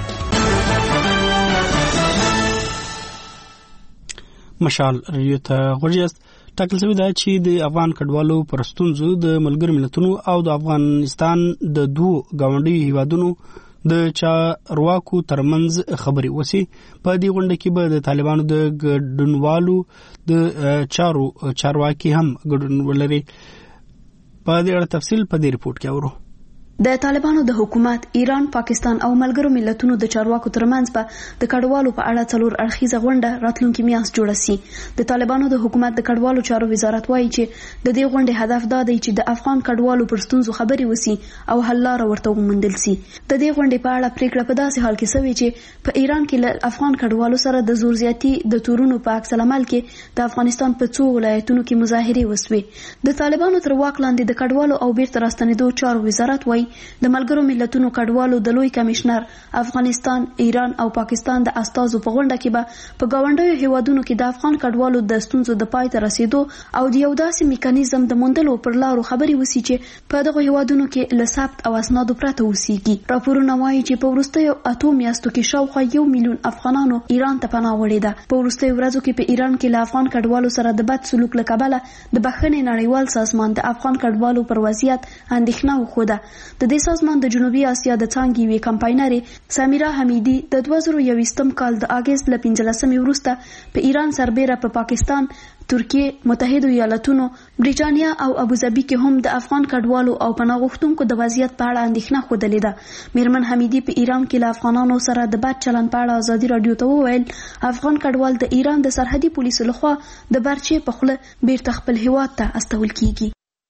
مشال ریو ته غوړیاست ټاکل شوی دی چې د افغان کډوالو پر ستونزو د ملګرو ملتونو او د افغانستان د دوه گاونډي هیوادونو د چارواکو ترمنځ خبري وسی. په دې غونډه کې به د طالبانو د ګډونوالو د چارواکي هم ګډون ولري. په دې اړه تفصیل په دې ریپورت کې اورو. د طالبانو د حکومت ایران، پاکستان او ملګرو ملتونو د چارواکو ترمنځ په د کډوالو په اړه څلور اړخیزه غونډه راتلونکي میاشت جوړه سي. د طالبانو د حکومت د کډوالو چارو وزارت وایي چې د دې غونډې هدف دا دی چې د افغان کډوالو پر ستونزو خبري وسی او حل لاره ورته وموندل سي. د دې غونډې په اړه پریکړه په داسې حال کې شوې چې په ایران کې له افغان کډوالو سره د زور زیاتی د تورونو په عکس العمل کې د افغانستان په څو ولایتونو کې مظاهره وسوي. د طالبانو تر واک لاندې د کډوالو او بیرته راستنېدو چارو وزارت وایي د ملګرو ملتونو کډوالو د لوی کمشنر افغانستان، ایران او پاکستان د استازو په غونډه کې به په گاونډیو هیوادونو کې د افغان کډوالو د ستونزو د پای ته رسیدو او د یو داسې میکانیزم د موندلو پر لارو خبري وسی چې په دغه هیوادونو کې له ثبت او اسنادو پرته وسیږي. راپورونه وایي چې په وروستیو 8 میاشتو کې شاوخوا 1 میلیون افغانانو ایران ته پناه وړې ده. په وروستیو ورځو کې په ایران کې له افغان کډوالو سره د بد سلوک له کبله د بخښنې نړیوال سازمان د افغان کډوالو پر وضعیت اندېښنه وښوده. د دې سازمان د جنوبي اسیا د څانګې وی کمپاینرې سمیرا حمیدی د 2021 کال د اگست ل 15 وروسته په ایران سربېره په پاکستان، ترکیه، متحده ایالاتونو، بریټانیا او ابوظبي کې هم د افغان کډوالو او پناه غوښتونکو د وضعیت په اړه اندېښنه ښودلې ده. میرمن حمیدی په ایران کې له افغانانو سره د بد چلند په اړه ازادي رادیو ته وویل افغان کډوال د ایران د سرحدي پولیسو لخوا د برچې په خوله بیرته خپل هیواد ته استول کیږي.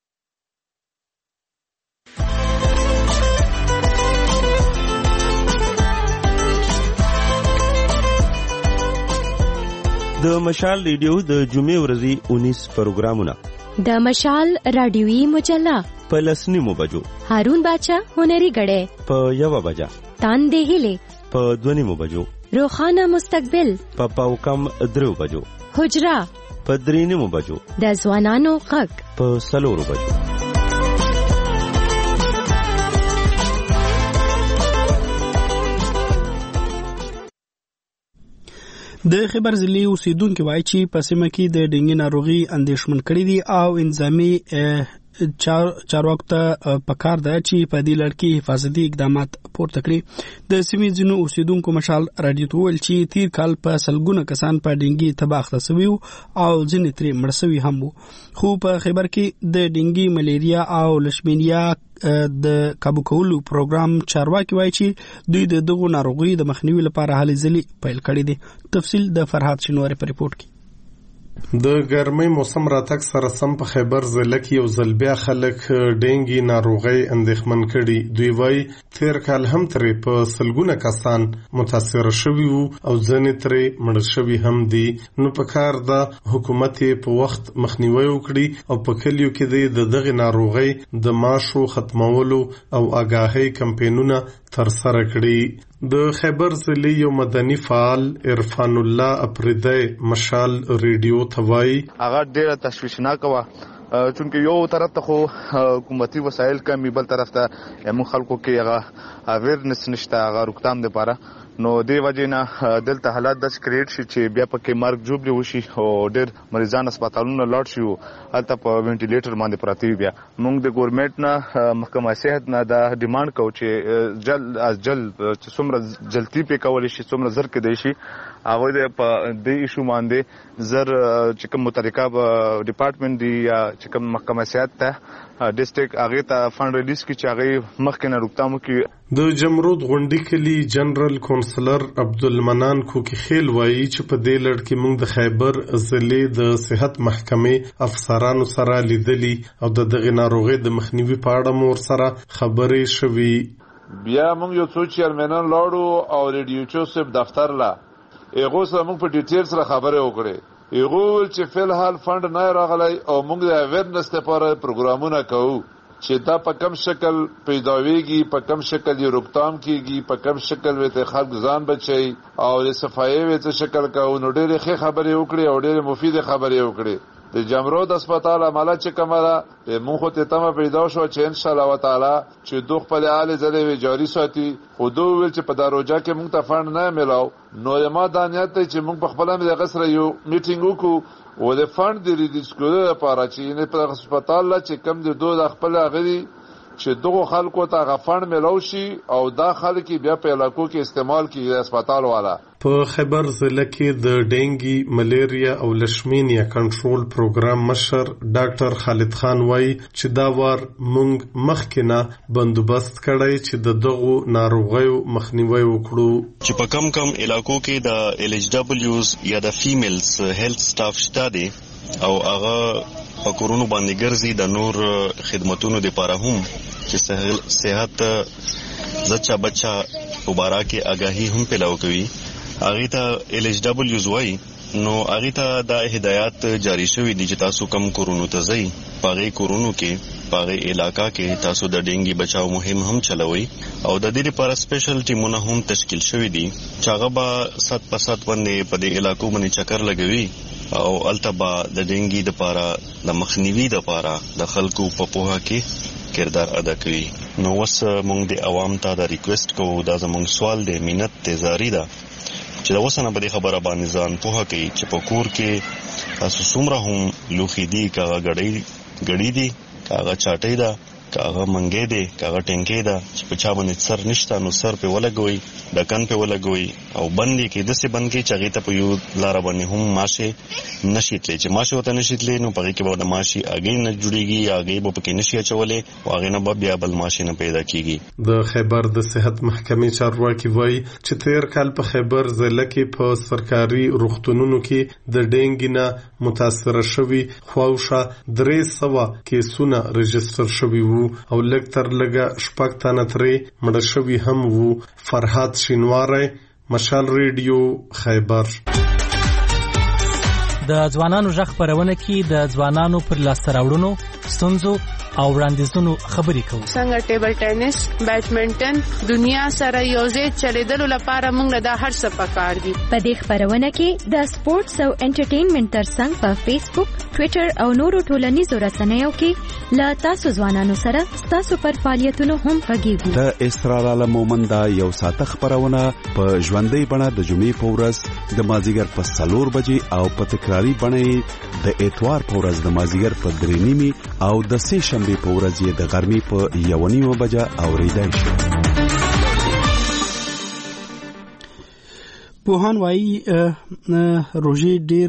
د مشال ریډیو د جمعې ورځې 19 پروګرامونه، د مشال رادیوي مجله په 10 بجو، هارون باچا هنري غړې په 1 بجه، تاندې هلي په 2 بجو، روخانه مستقبل په پاوکم 3 بجو، حجرا په 3 بجو، د ځوانانو غږ په 4 بجو. د خبر ضلع اوسیدونکو وایي چې په سیمه کې د ډنګي ناروغي اندېښمن کړي دي او انځامي چارواکو ته پکار ده چې په دې لړ کې حفاظتي اقدامات پورته کړي. د سیمې ځینو اوسیدونکو مشال رادیو ته وویل چې تیر کال په سلګونه کسان په ډینګي تباه اخته شوي او ځینې ترې مړه شوي هم وو. خو په خیبر کې د ډینګي، ملیریا او لشمینیا د کابو کولو پروګرام چارواکي وایي چې دوی د دغو ناروغیو د مخنیوي لپاره هلې ځلې پیل کړي دي. تفصیل د فرهاد شینواری په ریپورت کې. د ګرمۍ موسم راتګ سره سم په خیبر ضلع کې یو ځل بیا خلک ډینګي ناروغۍ اندېښمن کړي. دوی وایي تیر کال هم ترې په سلګونه کسان متاثر شوي وو او ځینې ترې مړه شوي هم دي. نو په کار ده حکومت یې په وخت مخنیوی وکړي او په کلیو کې د دغې ناروغۍ د ماشو ختمولو او آګاهۍ کمپینونه ترسره کړي. د خیبر ضلع یو مدني فعال عرفان الله اپریدی مشال ریډیو ته وایي هغه ډیره تشویشناک وه چونکه یو طرف ته خو حکومتي وسایل کمی، بل طرف ته موږ خلکو کې هغه اویرنس نشته هغه روکتام دپاره. نو دې وجې نه دلته حالات داسې کریټ شي چې بیا پکې مرګ جوړې وشي او ډېر مریضان هسپتالونه لاړ شي هلته په وینټیلیټر باندې پراته وي. بیا موږ د ګورنمنټ نه محکمه صحت نه دا ډیمانډ کوو چې جلد از جلد چې څومره جلدي پې کولی شي څومره زر کېدی شي هغوی په دې ایشو باندې زر چې کوم متعلقه ډپارټمنټ دی یا چې کوم محکمه صحت ته ډسټرکټ هغې ته فنډ ریلیز کړي چې هغې مخکې نه روکتام وکړي. د جمرود غونډې کلي جنرال کونسلر عبدالمنان کوکیخیل وایي چې په دې لړ کې موږ د خیبر ضلع د صحت محکمې افسرانو سره لیدلي او د دغې ناروغۍ د مخنیوي په اړه مو ورسره خبرې شوي. بیا موږ یو څو چیرمنان لاړو او ریډیو صاحب دفتر لا هغو سره موږ په ډیټیل سره خبرې وکړې. هغو ویل چې فی الحال فنډ نه راغلی او موږ د اویرنس لپاره پروګرامونه کوو چې دا په کم شکل پیداویږي، په کم شکل یې روکتام کیږي، په کم شکل ورته خلک ځان بچي او د صفایي ورته شکل کوو. نو ډېرې ښې خبرې وکړې او ډېرې مفیدې خبرې وکړې. د جمرود هسپتال عمله چې کومه ده مونږ خو ته تمه پیدا شو چې ان شاء الله تعالی چې دوه خپل حال ځلې جاری ساتي. خو دوی ویل چې په داروجا کې مونږ ته فند نه ملاو. نو ما دا نیت دی چې مونږ په خپل مې د غسر یو میټینګ وکړو او د فند د ریلیز کولو لپاره چې نه په هسپتال چې کم د دوه خپل غړي چې دغه خلکو ته غفن ملو شي او دا خلک بیا په علاقو کې استعمال کیږي د هسپتال والا. په خیبر ضلع کې د ډینګي، ملیریا او لشمینیا کنټرول پروګرام مشر ډاکټر خالد خان وایي چې دا وار مونږ مخکې نه بندوبست کړی چې د دغو ناروغیو مخنیوی وکړو. چې په کم کم علاقو کې د LHWs یا د فیمیلز هیلث سټاف شته دي او هغه په کورونو باندې ګرځي د نور خدماتونو لپاره هم چې صحت زچا بچا مبارکه آگاهی هم پیلاو کوي. هغه ته LHWs وای نو هغه ته د هدایت جاری شوې دي چې تاسو کم کورونو ته ځئ، پاغه کورونو کې پاغه علاقہ کې تاسو د ډینګي بچاو مهم هم چلوي او د دې لپاره سپیشل ټیمونه هم تشکیل شوې دي چې هغه به 100% باندې په دې علاقو باندې چکر لګوي او التبا د ډینګي لپاره د مخنیوي لپاره د خلکو په پوهه کې کردار ادا کوي. نو وس مونږ د عوام ته د ریکوست کوو، دا زمونږ سوال دی، مینت ته زاری ده چې د وسنه په خبره باندې ځان پوهه کوي چې په کور کې تاسو څومره هم لوخي دي، کاغه غړي دي، کاغه چاټي ده، کاغه منګې دي، کاغه ټینګې ده چې په چا باندې سر نشته نو سر په ولګوي، ډکن په ولګوي او باندې کې د څه باندې چې هغه ته په یو لار باندې هم ماشه نشیتلې چې ماشه وته نشیتلې نو په کې به ماشي اگې نه جوړيږي، اگې به پکې نشي اچولې او هغه نه بیا بل ماشه نه پیدا کیږي. د خیبر د صحت محکمې چارواکي وایي چې تیر کال په خیبر ضلع کې په سرکاري روغتونونو کې د ډینګي نه متاثر شوي خواوشه 300 کیسونه رجستر شوي وو او لږ تر لږه شپږ تنه ترې مړه شوي هم وو. فرهاد شینواری، مشال ریډیو، خیبر. د ځوانانو ژغ خپرونه کې د ځوانانو پر لاسته راوړنو، ستونزو او وړاندیزونو خبرې کوو. څنګه ټیبل ټینس، بیډمنټن دنیا سره یوځای چلیدلو لپاره موږ له هر څه پکار دي. په دې خبرونه کې د سپورتس او انټرټینمنټ ترڅنګ په فیسبوک، ټوئیټر او نورو ټولنیزو رسنیو کې له تاسو ځوانانو سره تاسو پر فعالیتونو هم غږیږو. د اسرار عالم مومند یو ساعت خبرونه په ژوندۍ بڼه د جمعې په ورځ د مازیګر په 4 بجې او په تکراری بڼه د اتوار په ورځ د مازیګر په 3:30 او د سې شنبه په ورځ یې د غرمې په 1:30 بجه اوریدای شي. پوهان وايي روژې ډیر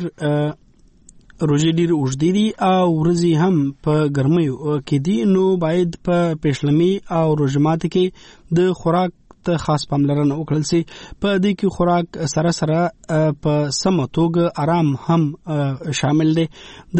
اوږدې دي او ورځې هم په ګرمیو کې دي، نو باید په پېشلمي او روژمات کې د خوراک ته خاص پاملرنه وکړل شي. په دې کې خوراک سره سره په سمه توګه آرام هم شامل دی. د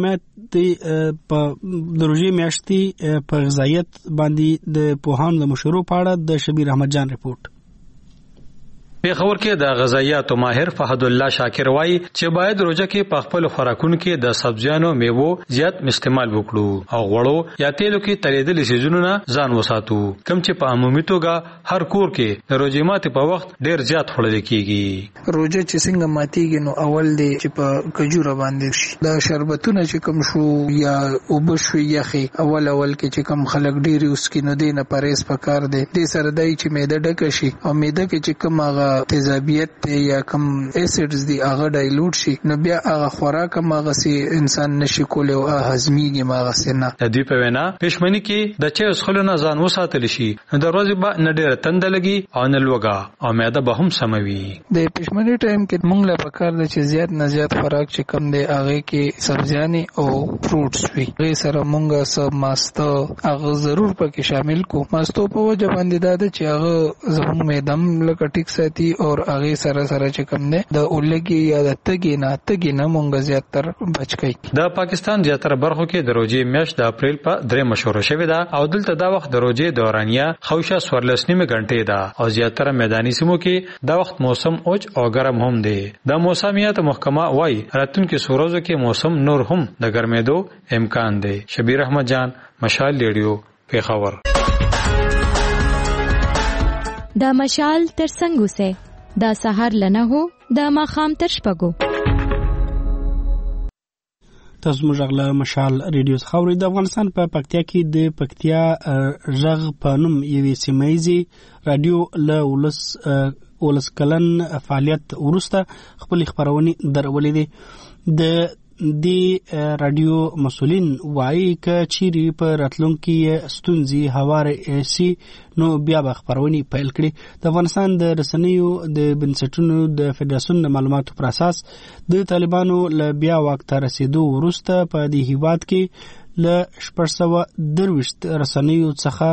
روژې میاشتې په غذایت باندې د پوهانو د مشورو په اړه د شبیر احمد جان رپورټ. پیښور کې د غذایاتو ماهر فهد الله شاکر وایي چې باید روزه کې په خپل خوراکونو کې د سبزیانو میوو زیات استعمال وکړو او غوړو یا تیلو کې تلیدلې سيزونو نه ځان وساتو، کوم چې په عمومي توګه هر کور کې د روزې ماتې په وخت ډیر زیات خوړل کیږي. روزه چې څنګه ماتېږي نو اول دی چې په کجوره باندې شي د شربتونه چې کوم شو یا وبشو یخي اول کې چې کوم خلک ډیر اوس کې نو دینه پرېز پکار دی د سره دای چې معده ډکه شي او معده کې چې کوم تیزابیت یا کم ایسیډز دی هغه ډایلوټ شي نو بیا هغه خوراک هغه سي انسان نشي کولای او هضميږي هغه سينه. د دې په وینا پښمنی کې د چا اسخلو نه ځان وساتل شي د ورځې به نه ډېر تند لګي او نه لوګا او معده به هم سموي. د پښمنی ټایم کې موږ له پکار د چې زیات نه زیات خوراک چې کم دی هغه کې سبزیانې او فروټس وي. غي سره موږ سب ماستو هغه ضرور پکې شامل کو. ماستو په وجه باندې دا چې هغه زموږ معده لکه ټیک ساتي اور هغه سره چې کم نه د اولګي یا د تګي نه مونږ زیاتره بچ کړي. د پاکستان زیاتره برخو کې د روزې میاشت د اپریل په 3 مشوره شوې ده او دلته دا وخت د روزې دورانیه خوشه 14 غنټې ده او زیاتره میداني سیمو کې دا وخت موسم اوج او ګرم هم دی. د موسمیات محکمه وايي راتلونکي سورزو کې موسم نور هم د ګرمېدو امکان دی. شبیر احمد جان، مشال ریډیو، پیښور. دا مشال تر څنګه سه دا سحر لنه هو دا ماخام تر شپګو. تاسو موږ غلا مشال ریډیو خاوري د افغانستان په پکتیا کې د پکتیا ژغ په نوم یوې سیمایي رادیو له ولس کلن فعالیت ورسته خپل خبرونه درولې دي. د رادیو مسولین وایي ک چيري په راتلونکي ستونزي هواره سي نو بیا به خبرونه پیل کړي. د افغانستان د رسنیو د بنسټونو د فدراسیون معلوماتو پر اساس د طالبانو ل بیا وخت رسیدو ورسته په دې هیواد کې ل 420 رسنیو څخه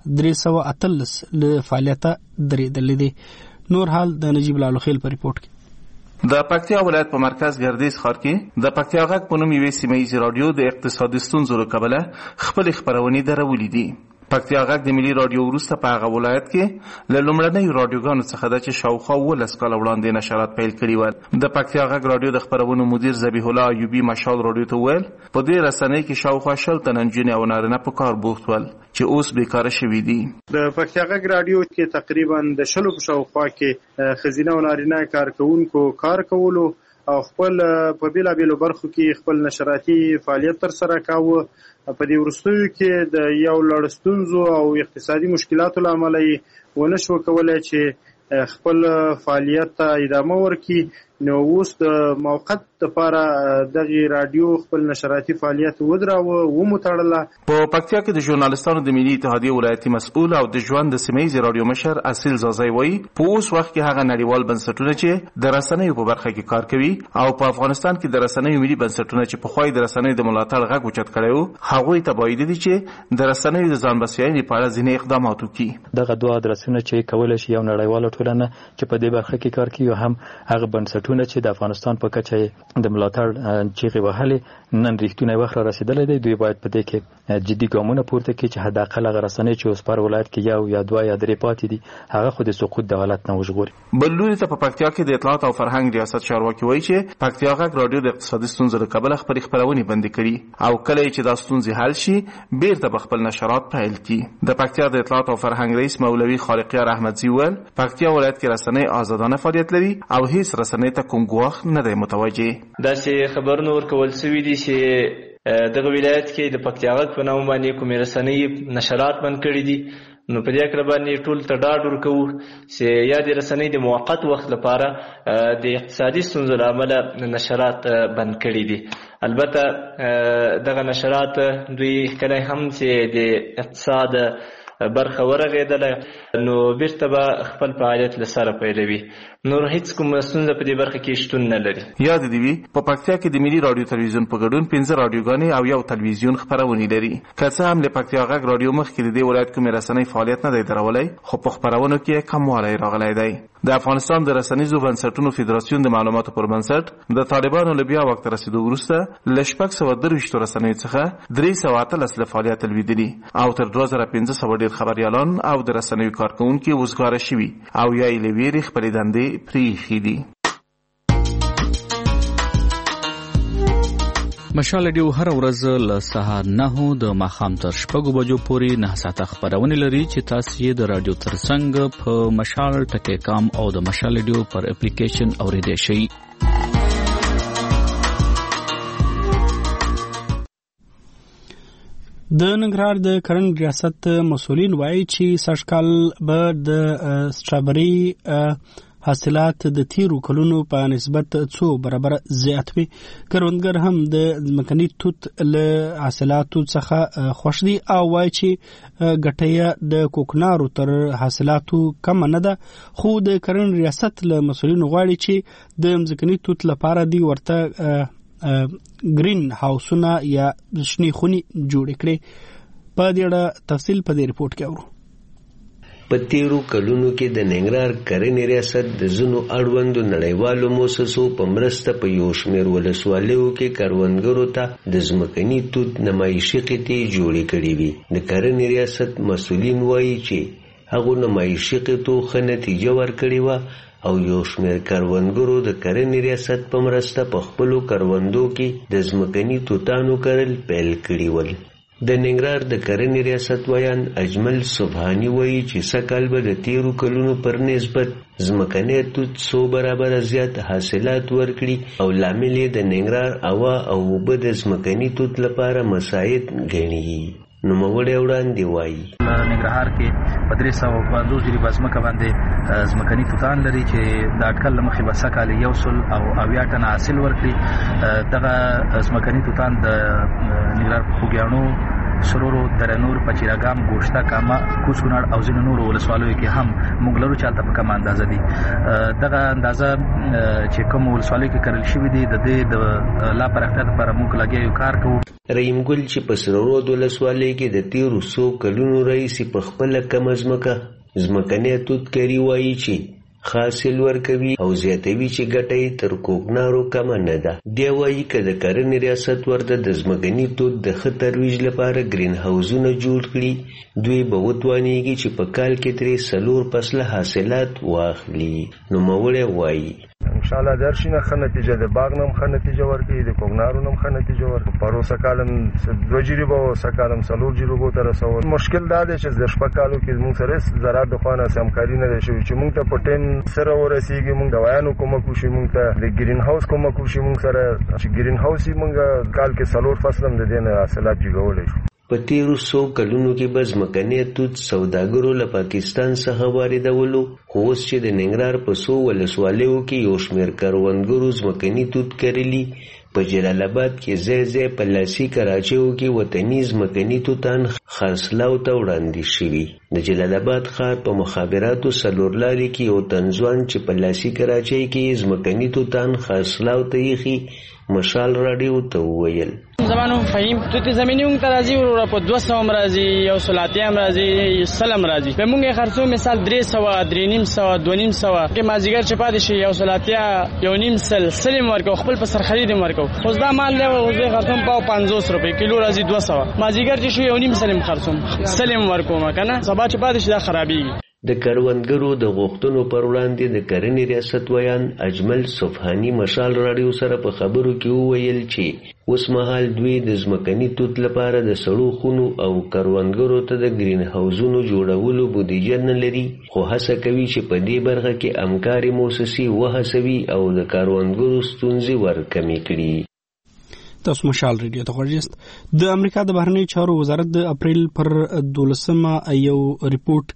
313 ل فعالیت درېدلې دي. نور حال د نجیب الله خیل په ریپورت کې. د پکتیا ولایت په مرکز ګردیز ښار کې د پکتیا غږ په نوم یوې سیمایي رادیو د اقتصادي ستونزو له کبله خپل خبرونه درولې دي. پکتیا غږ د ملي رادیو وروسته په هغه ولایت کې له لومړنۍ رادیوګانو څخه د چې شاوخوا 12 کال وړاندې نشرات پیل کړي و. د پکتیا غږ رادیو د خبرونو مدیر ذبیح الله ایوبی مشال رادیو ته ویل په دې رسنۍ کې شاوخوا 60 تن نجونې او نارینه په کار بوخت ول چې اوس بیکاره شوي دي. د پکتیا غږ رادیو کې تقریبا د 60 په شاوخوا کې خزینه او نارینه کارکونکو کار کولو او خپل په بیلابیلو برخو کې خپل نشراتي فعالیت تر سره کاوه. په دې وروستیو کې د یو لړ ستونزو او اقتصادي مشکلاتو له امله ونه شو کولای چې خپل فعالیت ته ادامه ورکړي. نو اوس د موقت لپاره دغه رادیو خپل نشراتي فعالیت ودراوه و متړله. په پکتیا کې د ژورنالستانو د ملي اتحادیې ولایتي مسؤل او د ژوند د سیمایي رادیو مشر اصیل زازای وایي په اوس وخت کې هغه نړیوال بنسټونه چې د رسنیو په برخه کې کار کوي او په افغانستان کې د رسنیو ملي بنسټونه چې په خوای د رسنیو د ملاتړ غږ اوچت کړي هغه ته باید دي چې د رسنیو د ځان بسیاینې په اړه ځینې اقدامات وکړي. دغه دوه ادرسونه چې کولای شي یو نړیواله ټولنه چې په دې برخه کې کار کوي هم هغه بنسټونه چې د افغانستان په کچه د ملاتړ چیغې وهلې نن ریښتونی وخت را رسیدلی دی. دوی باید په دې کې جدي ګامونه پورته کړي چې حداقل هغه رسنۍ چې اوس پر ولایت کې یو یا دوه یا درې پاتې دي هغه خو د سقوط د حالت نه وژغوري. بل لوري ته په پکتیا کې د اطلاعات او فرهنګ ریاست چارواکي وایي چې پکتیا غږ رادیو د اقتصادي ستونزو له کبله خپل خبرونه بند کړي او کله چې دا ستونزې حل شي بیرته به خپل نشرات پیل کړي. د پکتیا د اطلاعات او فرهنګ رئیس مولوي خالقیار احمدزي ویل پکتیا ولایت کې رسنۍ آزادانه فعالیت لري او هیڅ رسنۍ ته کوم ګواښ نه دی متوجه. داسې خبرونه ورکول شوي دي چې دغه ولایت کې د پکتیا غږ په نوم باندې کومې رسنۍ نشرات بند کړي دي. نو په دې اکر باندې ټول ته ډاډ ورکوو چې یا د رسنۍ د موقت وخت لپاره د اقتصادي ستونزو له امله نشرات بند کړي دي. البته دغه نشرات دوی کله هم چې د اقتصاد برخه ورغېدله نو بیرته به خپل فعالیت له سره پیلوي. نور هیڅ کومه ستونزه په دې برخه کې شتون نه لري. یاد دې وي په پکتیا کې د ملي رادیو تلویزیون په ګډون 15 رادیوګانې او یو تلویزیون خپرونې لري. که څه هم له پکتیا غږ رادیو مخکې د دې ولایت کومې رسنۍ فعالیت نه دی درولای، خو په خپرونو کې کموالی راغلی دی. د افغانستان د رسنیزو بنسټونو فدراسیون د معلوماتو پر بنسټ د طالبانو له بیا وخت رسیدو وروسته له 623 رسنیو څخه 313 له فعالیت لویدلي او تر 2500 ډېر خبریالان او د رسنیو کارکونکي وزګاره شوي او یا یې له ویرې خپلې دندې پرېښي دي. مشال ډیو هر ورځ له سهار 9 د ماښام تر 6 بجو پورې 9 ساعته خبرونه لري چې تاسو یې د رادیو ترڅنګ په مشال ټکی کام او د مشال ډیو پر اپلیکیشن اوریدئ شئ. د ننګرهار د کرنې ریاست مسؤلین وایي چې سږکال به د سټرابري حاصلات د تیرو کلونو په نسبت څو برابر زیات وي. کروندګر هم د ځمکني توت له حاصلاتو څخه خوښ دي او وایي چې ګټه د کوکنارو تر حاصلاتو کم نه ده، خو د کرنې ریاست له مسؤلینو غواړي چې د ځمکني توت لپاره دی ورته گرین هاوسونه یا شنې خونې جوړ کړي. په دې اړه تفصیل په دې ریپورت کې اورو. په تیرو کلونو کې د ننګرهار کرنې ریاست د ځینو اړوندو نړیوالو موسسو په مرسته په یو شمېر ولسوالیو کې کروندګرو ته د ځمکني توت نمایشي قطعې جوړې کړې وي. د کرنې ریاست مسؤلین وایي چې هغو نمایشي قطعو ښه نتیجه ورکړې وه او یو شمېر کروندګرو د کرنې ریاست په مرسته په خپلو کروندو کې د ځمکني توتانو کرل پیل کړي ول. د ننګرهار د کرنې ریاست ویان اجمل سبحانی وایي چې سږکال به د تیرو کلونو پر نسبت ځمکنی توت 100 برابره زیات حاصلات ورکړي او لامل یې د ننګرهار هوا او اوبه د ځمکني توت لپاره مساعد ګڼي. نوموړی وړاندې وایي ننګرهار کې په 350 جریبه ځمکه باندې ځمکني توتان لري چې د اټکل له مخې به سږکال 100 ټنه حاصل ورکړي. دغه ځمکني توتان د ننګرهار په خوږیاڼو، سرورو، درنور، پچیراګام، ګوشته، کاما، کوز کونړ او ځینو نورو ولسوالیو کې هم موږ لرو چې هلته په کمه اندازه دي. دغه اندازه چې کوم ولسوالیو کې کرل شوي دي د دې د لا پراختیا لپاره موږ لګیا یو کار کوو. رحیم ګل چې په سرورود ولسوالۍ کې د تیرو 100 کلونو راهیسې په خپله کمه ځمکه ځمکنی توت کري وایي چې حاصل ورکوي او زیاتوي چې ګټه یې تر کوکنارو کمه نه ده. دی وایي که د کرنې ریاست ورته د ځمکني توت د ښه ترویج لپاره گرین هاوزونه جوړ کړي، دوی به وتوانیږي چې په کال کې ترې 4 فصله حاصلات واخلي. نوموړی وایي انشاءالله درشي نه ښه نتیجه د باغ نه هم ښه نتیجه ورکوي، د کوکنارو نه هم ښه نتیجه ورکوي. پروسه کالم 2 جریبه او سکالم 4 جریبو ته رسول. مشکل دا دی چې د 6 کالو کې موږ سره زراعت د خوانه همکاري نه دی شوې چې موږ ته په ټیم سره ورسیږي. موږ د ویانو کومک وشي، موږ ته د گرین هاوس کومک وشي، موږ سره چې گرین هاوس یې موږ کال کې 4 فصل هم د دې نه حاصلات جوړولی شو. په تیرو 100 کلونو کې به ځمکنی توت سوداګرو له پاکستان څخه واردولو، خو اوس چې د ننګرهار په 100 ولسوالیو کې یو شمېر کروندګرو ځمکني توت کرلي، په جلال آباد کې ځای ځای په لاسي کراچیو کې وطني ځمکني توتان خرڅلاو ته وړاندې شوي. د جلال آباد ښار په مخابراتو څلورلارې کې یو تنځوان چې په لاسي کراچۍ کې ځمکني توتان خرڅلاو ته ایښي مشال راډیو ته وویل زمانو فهیم توت زمینی مونږ ته راځي ورو په 200 هم راځي، یو سلاتی هم راځي، سلم راځي. په مونږ خرڅو مثال 300 350 250 کې مازیګر چې پاتې شي یو سلاتیا یو نیم سلم ورکو خپل په سر خرید ورکو. خو دا مال له وزې خرڅوم په 500 روپے کیلو راځي 200 مازیګر چې شو یو نیم سلم خرڅوم سلم ورکو ما کنه سبا چې پاتې شي دا خرابېږي. د کروندګرو د غوښتنو پر وړاندې د کرنې ریاست ویان اجمل سبحانی مشال راډیو سره په خبرو کې وویل چې اوس مهال دوی د ځمکني توت لپاره د سړو خونو او کروندګرو ته د گرین هاوزونو جوړولو بودیجه نه لري، خو هڅه کوي چې په دې برخه کې همکاري موسسې وهڅوي او د کروندګرو ستونزې ورکمې کړي. تاسو مشال ریډیو ته ورجست د امریکا د بهرنی چارو وزارت د اپریل پر 12 یو ریپورت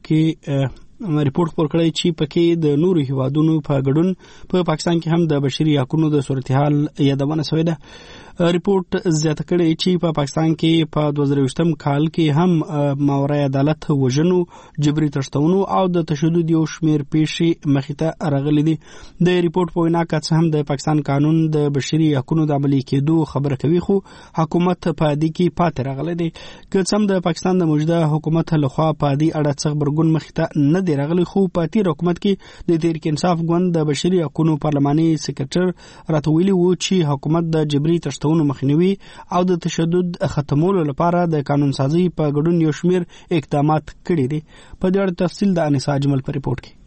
خپور کړی چې پکې د نورو هیوادونو په ګډون په پاکستان کې هم د بشري حقوقو د صورتحال یادونه شوې ده. ریپورت زیاته کړی چې په پاکستان کې په 2020 کال کې هم ماورای عدالت وژنو، جبري تښتونو او د تشدد یو شمېر پیښې مخې ته راغلي دي. د ریپورت په وینا که هم د پاکستان قانون د بشري حقوقو د عملي کېدو خبره کوي، خو حکومت په دې کې پاتې راغلی دی. که هم د پاکستان د موجوده حکومت لخوا په دې اړه څه خبرګون مخې ته نه دی راغلی، خو په تیر حکومت کې د تحریک انصاف ګوند د بشري حقوقو پارلماني سکرټر راته ویلي وو چې حکومت د جبري تښتونو مخنیوي او د تشدد ختمولو لپاره د قانون سازي په ګډون یو شمېر اقدامات کړي دي. په دې اړه تفصیل د انیسا اجمل په ریپورت کې.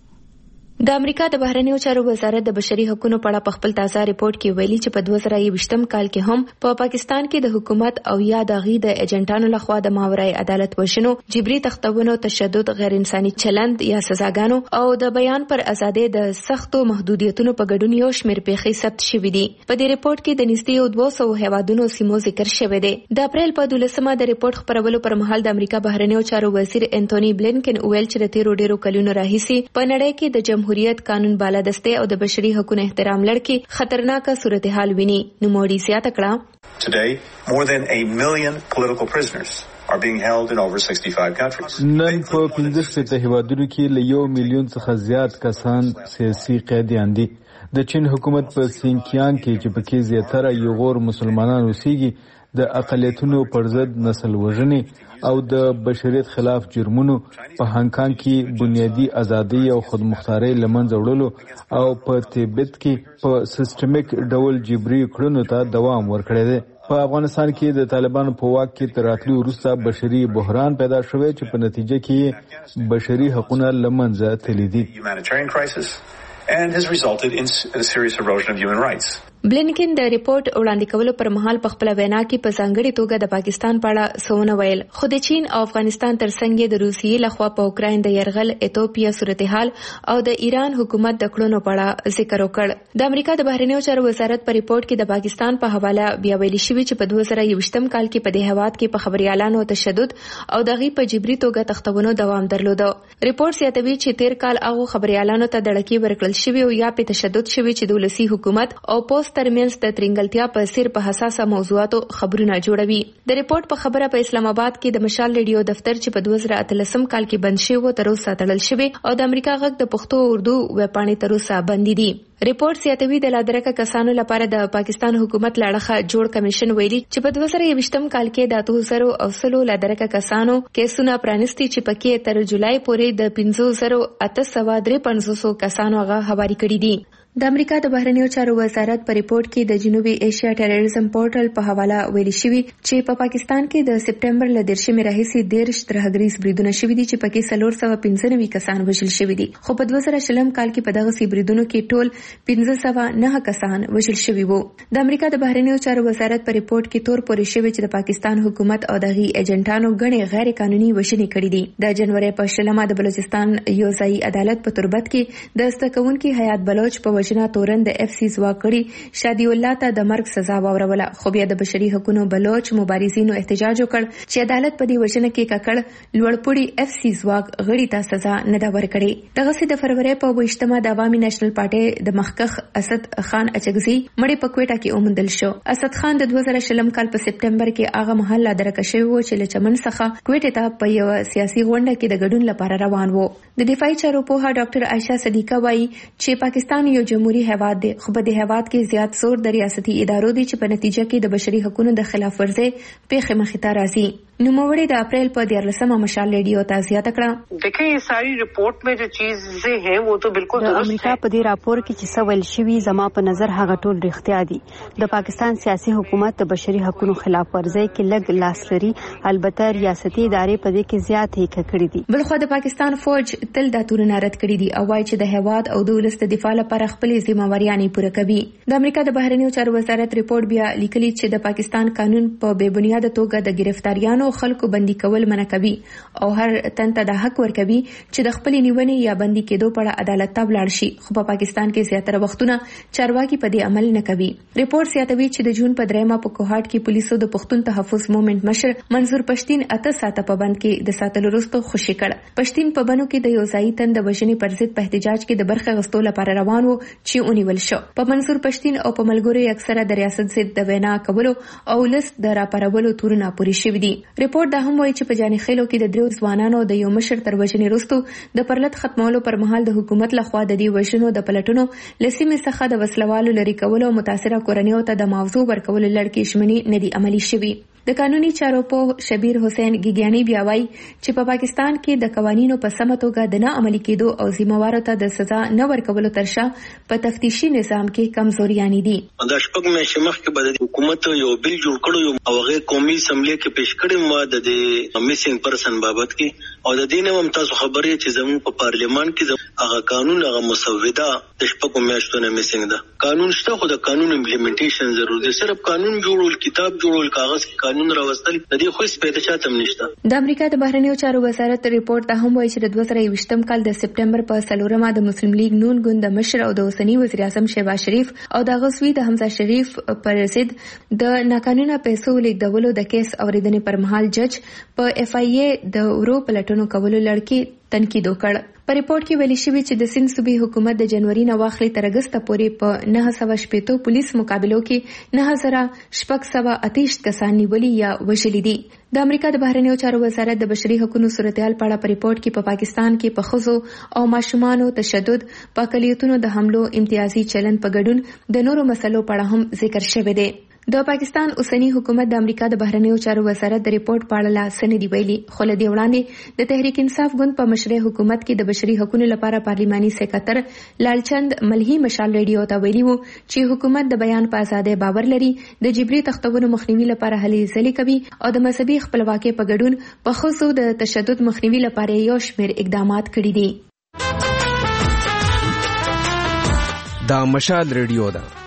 د امریکا د بهرنیو چارو وزارت د بشري حقوقو په اړه په خپل تازه ریپورت کې ویلي چې په 2020 کال کې هم په پاکستان کې د حکومت او یا د غي د ایجنټانو لخوا د ماورای عدالت وژنو، جبري تښتونو، تشدد، غیر انساني چلند یا سزاګانو او د بیان پر ازادۍ د سختو محدودیتونو په ګډون یو شمېر پیښې ثبت شوې دي. په دې ریپورت کې د نږدې 200 هیوادونو سیمو ذکر شوی دی. د اپریل په 12 د ریپورت خبرولو پر مهال د امریکا بهرنیو چارو وزیر انټونی بلینکن ویل چې د تیرو ډیرو کلونو راهیسي په نړۍ کې د جمهوریت قانون بالادسته او د بشري حقوقو احترام لړ خطرناکه صورتحال ویني. نو موړي زیاته کړه Today, more than 1 million political prisoners are being held in over 65 countries. نن په 15 هیوادونو کې له 1 میلیون څخه زیات کسان سیاسي قیدیان دي. د چین حکومت په سینکیانګ کې چې پکې زیاتره یوغور مسلمانان اوسېږي د اقلیتونو پر ضد نسل وژنې او د بشریت خلاف جرمونو، په هانګ کې بنیادی ازادي او خودمختاري لمنځه وړلو او په تبت کې په سیستمیک ډول جبري کړنو ته دوام ورکړی دی. په افغانستان کې د طالبانو په واک کې تر راتلو وروسته بشري بحران پیدا شوی چې په نتیجه کې بشري حقوقونه لمنځه تللي دي. And has resulted in a serious erosion of human rights. بلینکن د ریپورت وړاندې کولو پر مهال په خپل وینا کې په ځانګړي توګه د پاکستان په اړه څه ونه ویل، خو د چین او افغانستان ترڅنګ د روسیې لخوا په اوکراین د یرغل، ایتوپیا صورتحال او د ایران حکومت د کړنو په اړه ذکر وکړ. د امریکا د بهرنیو چارو وزارت په ریپورت کې د پاکستان په حواله بیا ویلي شوی چې په 2020 کال کې په دې هیواد کې په خبريالانو تشدد او دغه په جبري توګه تښتونو دوام درلوده. ریپورت زیاتوي چې تیر کال هغه خبريالانو ته دړکی ورکړل شوی او یا په تشدد شوی چې د ولسی حکومت او پوسټ ترمنځ د ترنګلتیا په سیر په حساسه موضوعاتو خبرونه جوړوي. د ریپورت په خبره په اسلام آباد کې د مشال ریډیو دفتر چې په 2013 کال کې بند شوی تر اوسه تړل شوی او د امریکا غږ د پښتو اردو ویبپاڼې تر اوسه بندي دي. ریپورت زیاتوي د لادرکه کسانو لپاره د پاکستان حکومت لړخه جوړ کمیشن ویلي چې په 2020 کال کې د 2000 لادرکه کسانو کیسونه پرانستی چې پکې تر جولای پورې د 5853 کسانو هغه حواله کړي دي. د امریکا د بهرنیو چارو وزارت په ریپورت کې د جنوبي ایشیا ټیرریزم پورټل په حواله ویلي شوی چې په پاکستان کې د سپټمبر ل 13 راهیسې 13 ترهګریز بریدونه شوي دي چې پکې 495 کسان وژل شوي دي، خو په 2020 کال کې په دغه سی بریدونو کې ټول 509 کسان وژل شوي وو. د امریکا د بهرنیو چارو وزارت په ریپورت کې تور پورې شوی چې د پاکستان حکومت او دغه ایجنټانو غني غیر قانوني وژنې کړې دي. د جنوري په 16 د بلوچستان یو ځای عدالت په تربت کې د استکونکو حیات بلوچ په وژنه تورن د اف سی زواکړي شادي الله ته د مرګ سزا واوروله، خو بیا د بشري حقوقو بلوچ مبارزینو احتجاج وکړ چې عدالت په دې وژنه کې ککړ لوړپوړي اف سی زواک غړي ته سزا نه دا ورکړي. دغه سي د فروری په 28 د عوامي نېشنل پارټي د مخکخ اسد خان اچګزي مړی په کوټه کې اومندل شو. اسد خان د 2020 کال په سپټمبر کې هغه محله درکه شوی و چې له چمن څخه کوټه ته په یو سیاسي غونډه کې د ګډون لپاره روان وو. د دفاعي چارو په ډاکټر عائشہ صدیقه وایي چې پاکستان یو جمهوریت هیواد دی، خو په دې هیواد کې زیات زور د ریاستي ادارو دی چې په نتیجه کې د بشري حقوقو د خلاف ورزۍ پیښې مخې ته راځي. نوموړي د اپریل په 14 مشال ریډیو ته زیاته کړه. دیکھیں یہ ساری رپورٹ میں جو چیزیں ہیں وہ تو بالکل درست ہے. امریکا په دې راپور کې چې څه ویل شوی زما په نظر هغه ټول رښتیا دي. د پاکستان سیاسي حکومت د بشري حقوقو خلاف ورزۍ کې لږ لاس لري، البته ریاستي ادارې په دې کې زیات هیڅ کړې دي. بلخو د پاکستان فوج تل د تورن رد کړی دي او وايي چې د هواد او د ولست دفاع لپاره خپل ذمہواریاں پوره کوي. د امریکا د بهرنیو چارو وزارت ریپورت بیا لیکلی چې د پاکستان قانون په بے بنیاد توګه د گرفتاریانو زنانو خلکو بندي کول منع کوي او هر تن ته د حق ورکوي چې د خپل نیونې یا بندي کېدو په اړه عدالت ته ولاړ شي، خو په پاکستان کې زیاتره وختونه چارواکي په دې عمل نه کوي. ریپورت زیاتوي چې د جون په 3 په کوهاټ کې پولیسو د پښتون تحفظ موومېنټ مشر منظور پښتين 8 ساعته په بند کې د ساتلو وروسته خوشي کړ. پښتين په بنو کې د یو ځای تن د وژنې پر ضد په احتجاج کې د برخه غوښتلو لپاره روان وو چې ونیول شو. په منظور پښتين او په ملګرو اکثره د ریاست ضد د وینا کولو او لست د راپارولو تورونه پوری شوي دي. ریپورت دا هم وایي چې په جاني خېلو کې د 3 ځوانانو د یو مشر تر وژنې وروسته د پرلط ختمولو پر مهال د حکومت لخوا د دې وژنو د پلټونو لسیمې څخه د وسلوالو لري کولو او متاثره کورنیو ته د موضوع ورکولو لړ شمنی ندي عملی شوي. د قانوني چارو په شبیر حسین ګیګیانی بیا وایي چې په پاکستان کې د قوانینو په سمه توګه د نه عملي کېدو او ذمہوارو ته د سزا نه ورکولو ترشا په تفتیشي نظام کې کمزوریانی دي. د شپږ میاشتې مخکې به د حکومت یو بل جوړ کړو او هغه قومي اسمبلی کې پیش کړی و د میسینګ پرسن بابت کې او د دې نه هم تاسو خبرې چې زموږ په پارلیمان کې هغه قانون هغه مسوده د شپږ میاشتو نه میسینګ ده. قانون شته خو د قانون امپلیمنټیشن ضروري دی. صرف قانون جوړول، کتاب جوړول، کاغذ کې قانون راوستل د دې خو سپېته چاته نشته. د امریکا د بهرنیو چارو وزارت ریپورت ته هم وایي چې د 2020م کال د سپټمبر په 4مه د مسلم لیگ نون ګوند مشر او د اوسنی وزیر اعظم شهباز شریف او د غزوی د حمزه شریف پر ضد د ناقانونه پیسو لیږدولو د کیس اوریدنې پر مهال جج په اف ای ای د ورو پلټونو کولو لړ تنقید وکړ. په ریپورت کې ویل شوی چې د سند صوبې حکومت د جنوري نه واخلي تر اگست پورې په 980 پولیس مقابلو کې 9628 کسان نیولي یا وژلي دي. د امریکا د بهرنیو چارو وزارت د بشري حقوقو صورتحال په اړه په ریپورت کې په پاکستان کې په ښځو او ماشومانو تشدد، په اقلیتونو د حملو، امتیازي چلن په ګډون د نورو مسلو په اړه هم ذکر شوی دی. د پاکستان اوسنی حکومت د امریکا د بهرنیو چارو وزارت د ریپورت په اړه لا څه دی ویلي، خو له دې وړاندې د تحریک انصاف ګوند په مشرۍ حکومت کې د بشري حقوقو لپاره پارلیماني سکرټر لالچند ملهي مشال ریډیو ته ویلي وو چې حکومت د بیان په ازادۍ باور لري، د جبري تختونو مخنیوي لپاره هلې ځلې کوي او د مذهبي خپلواکۍ په ګډون په ښځو د تشدد مخنیوي لپاره یو شمېر اقدامات کړي دي. دا مشال ریډیو ده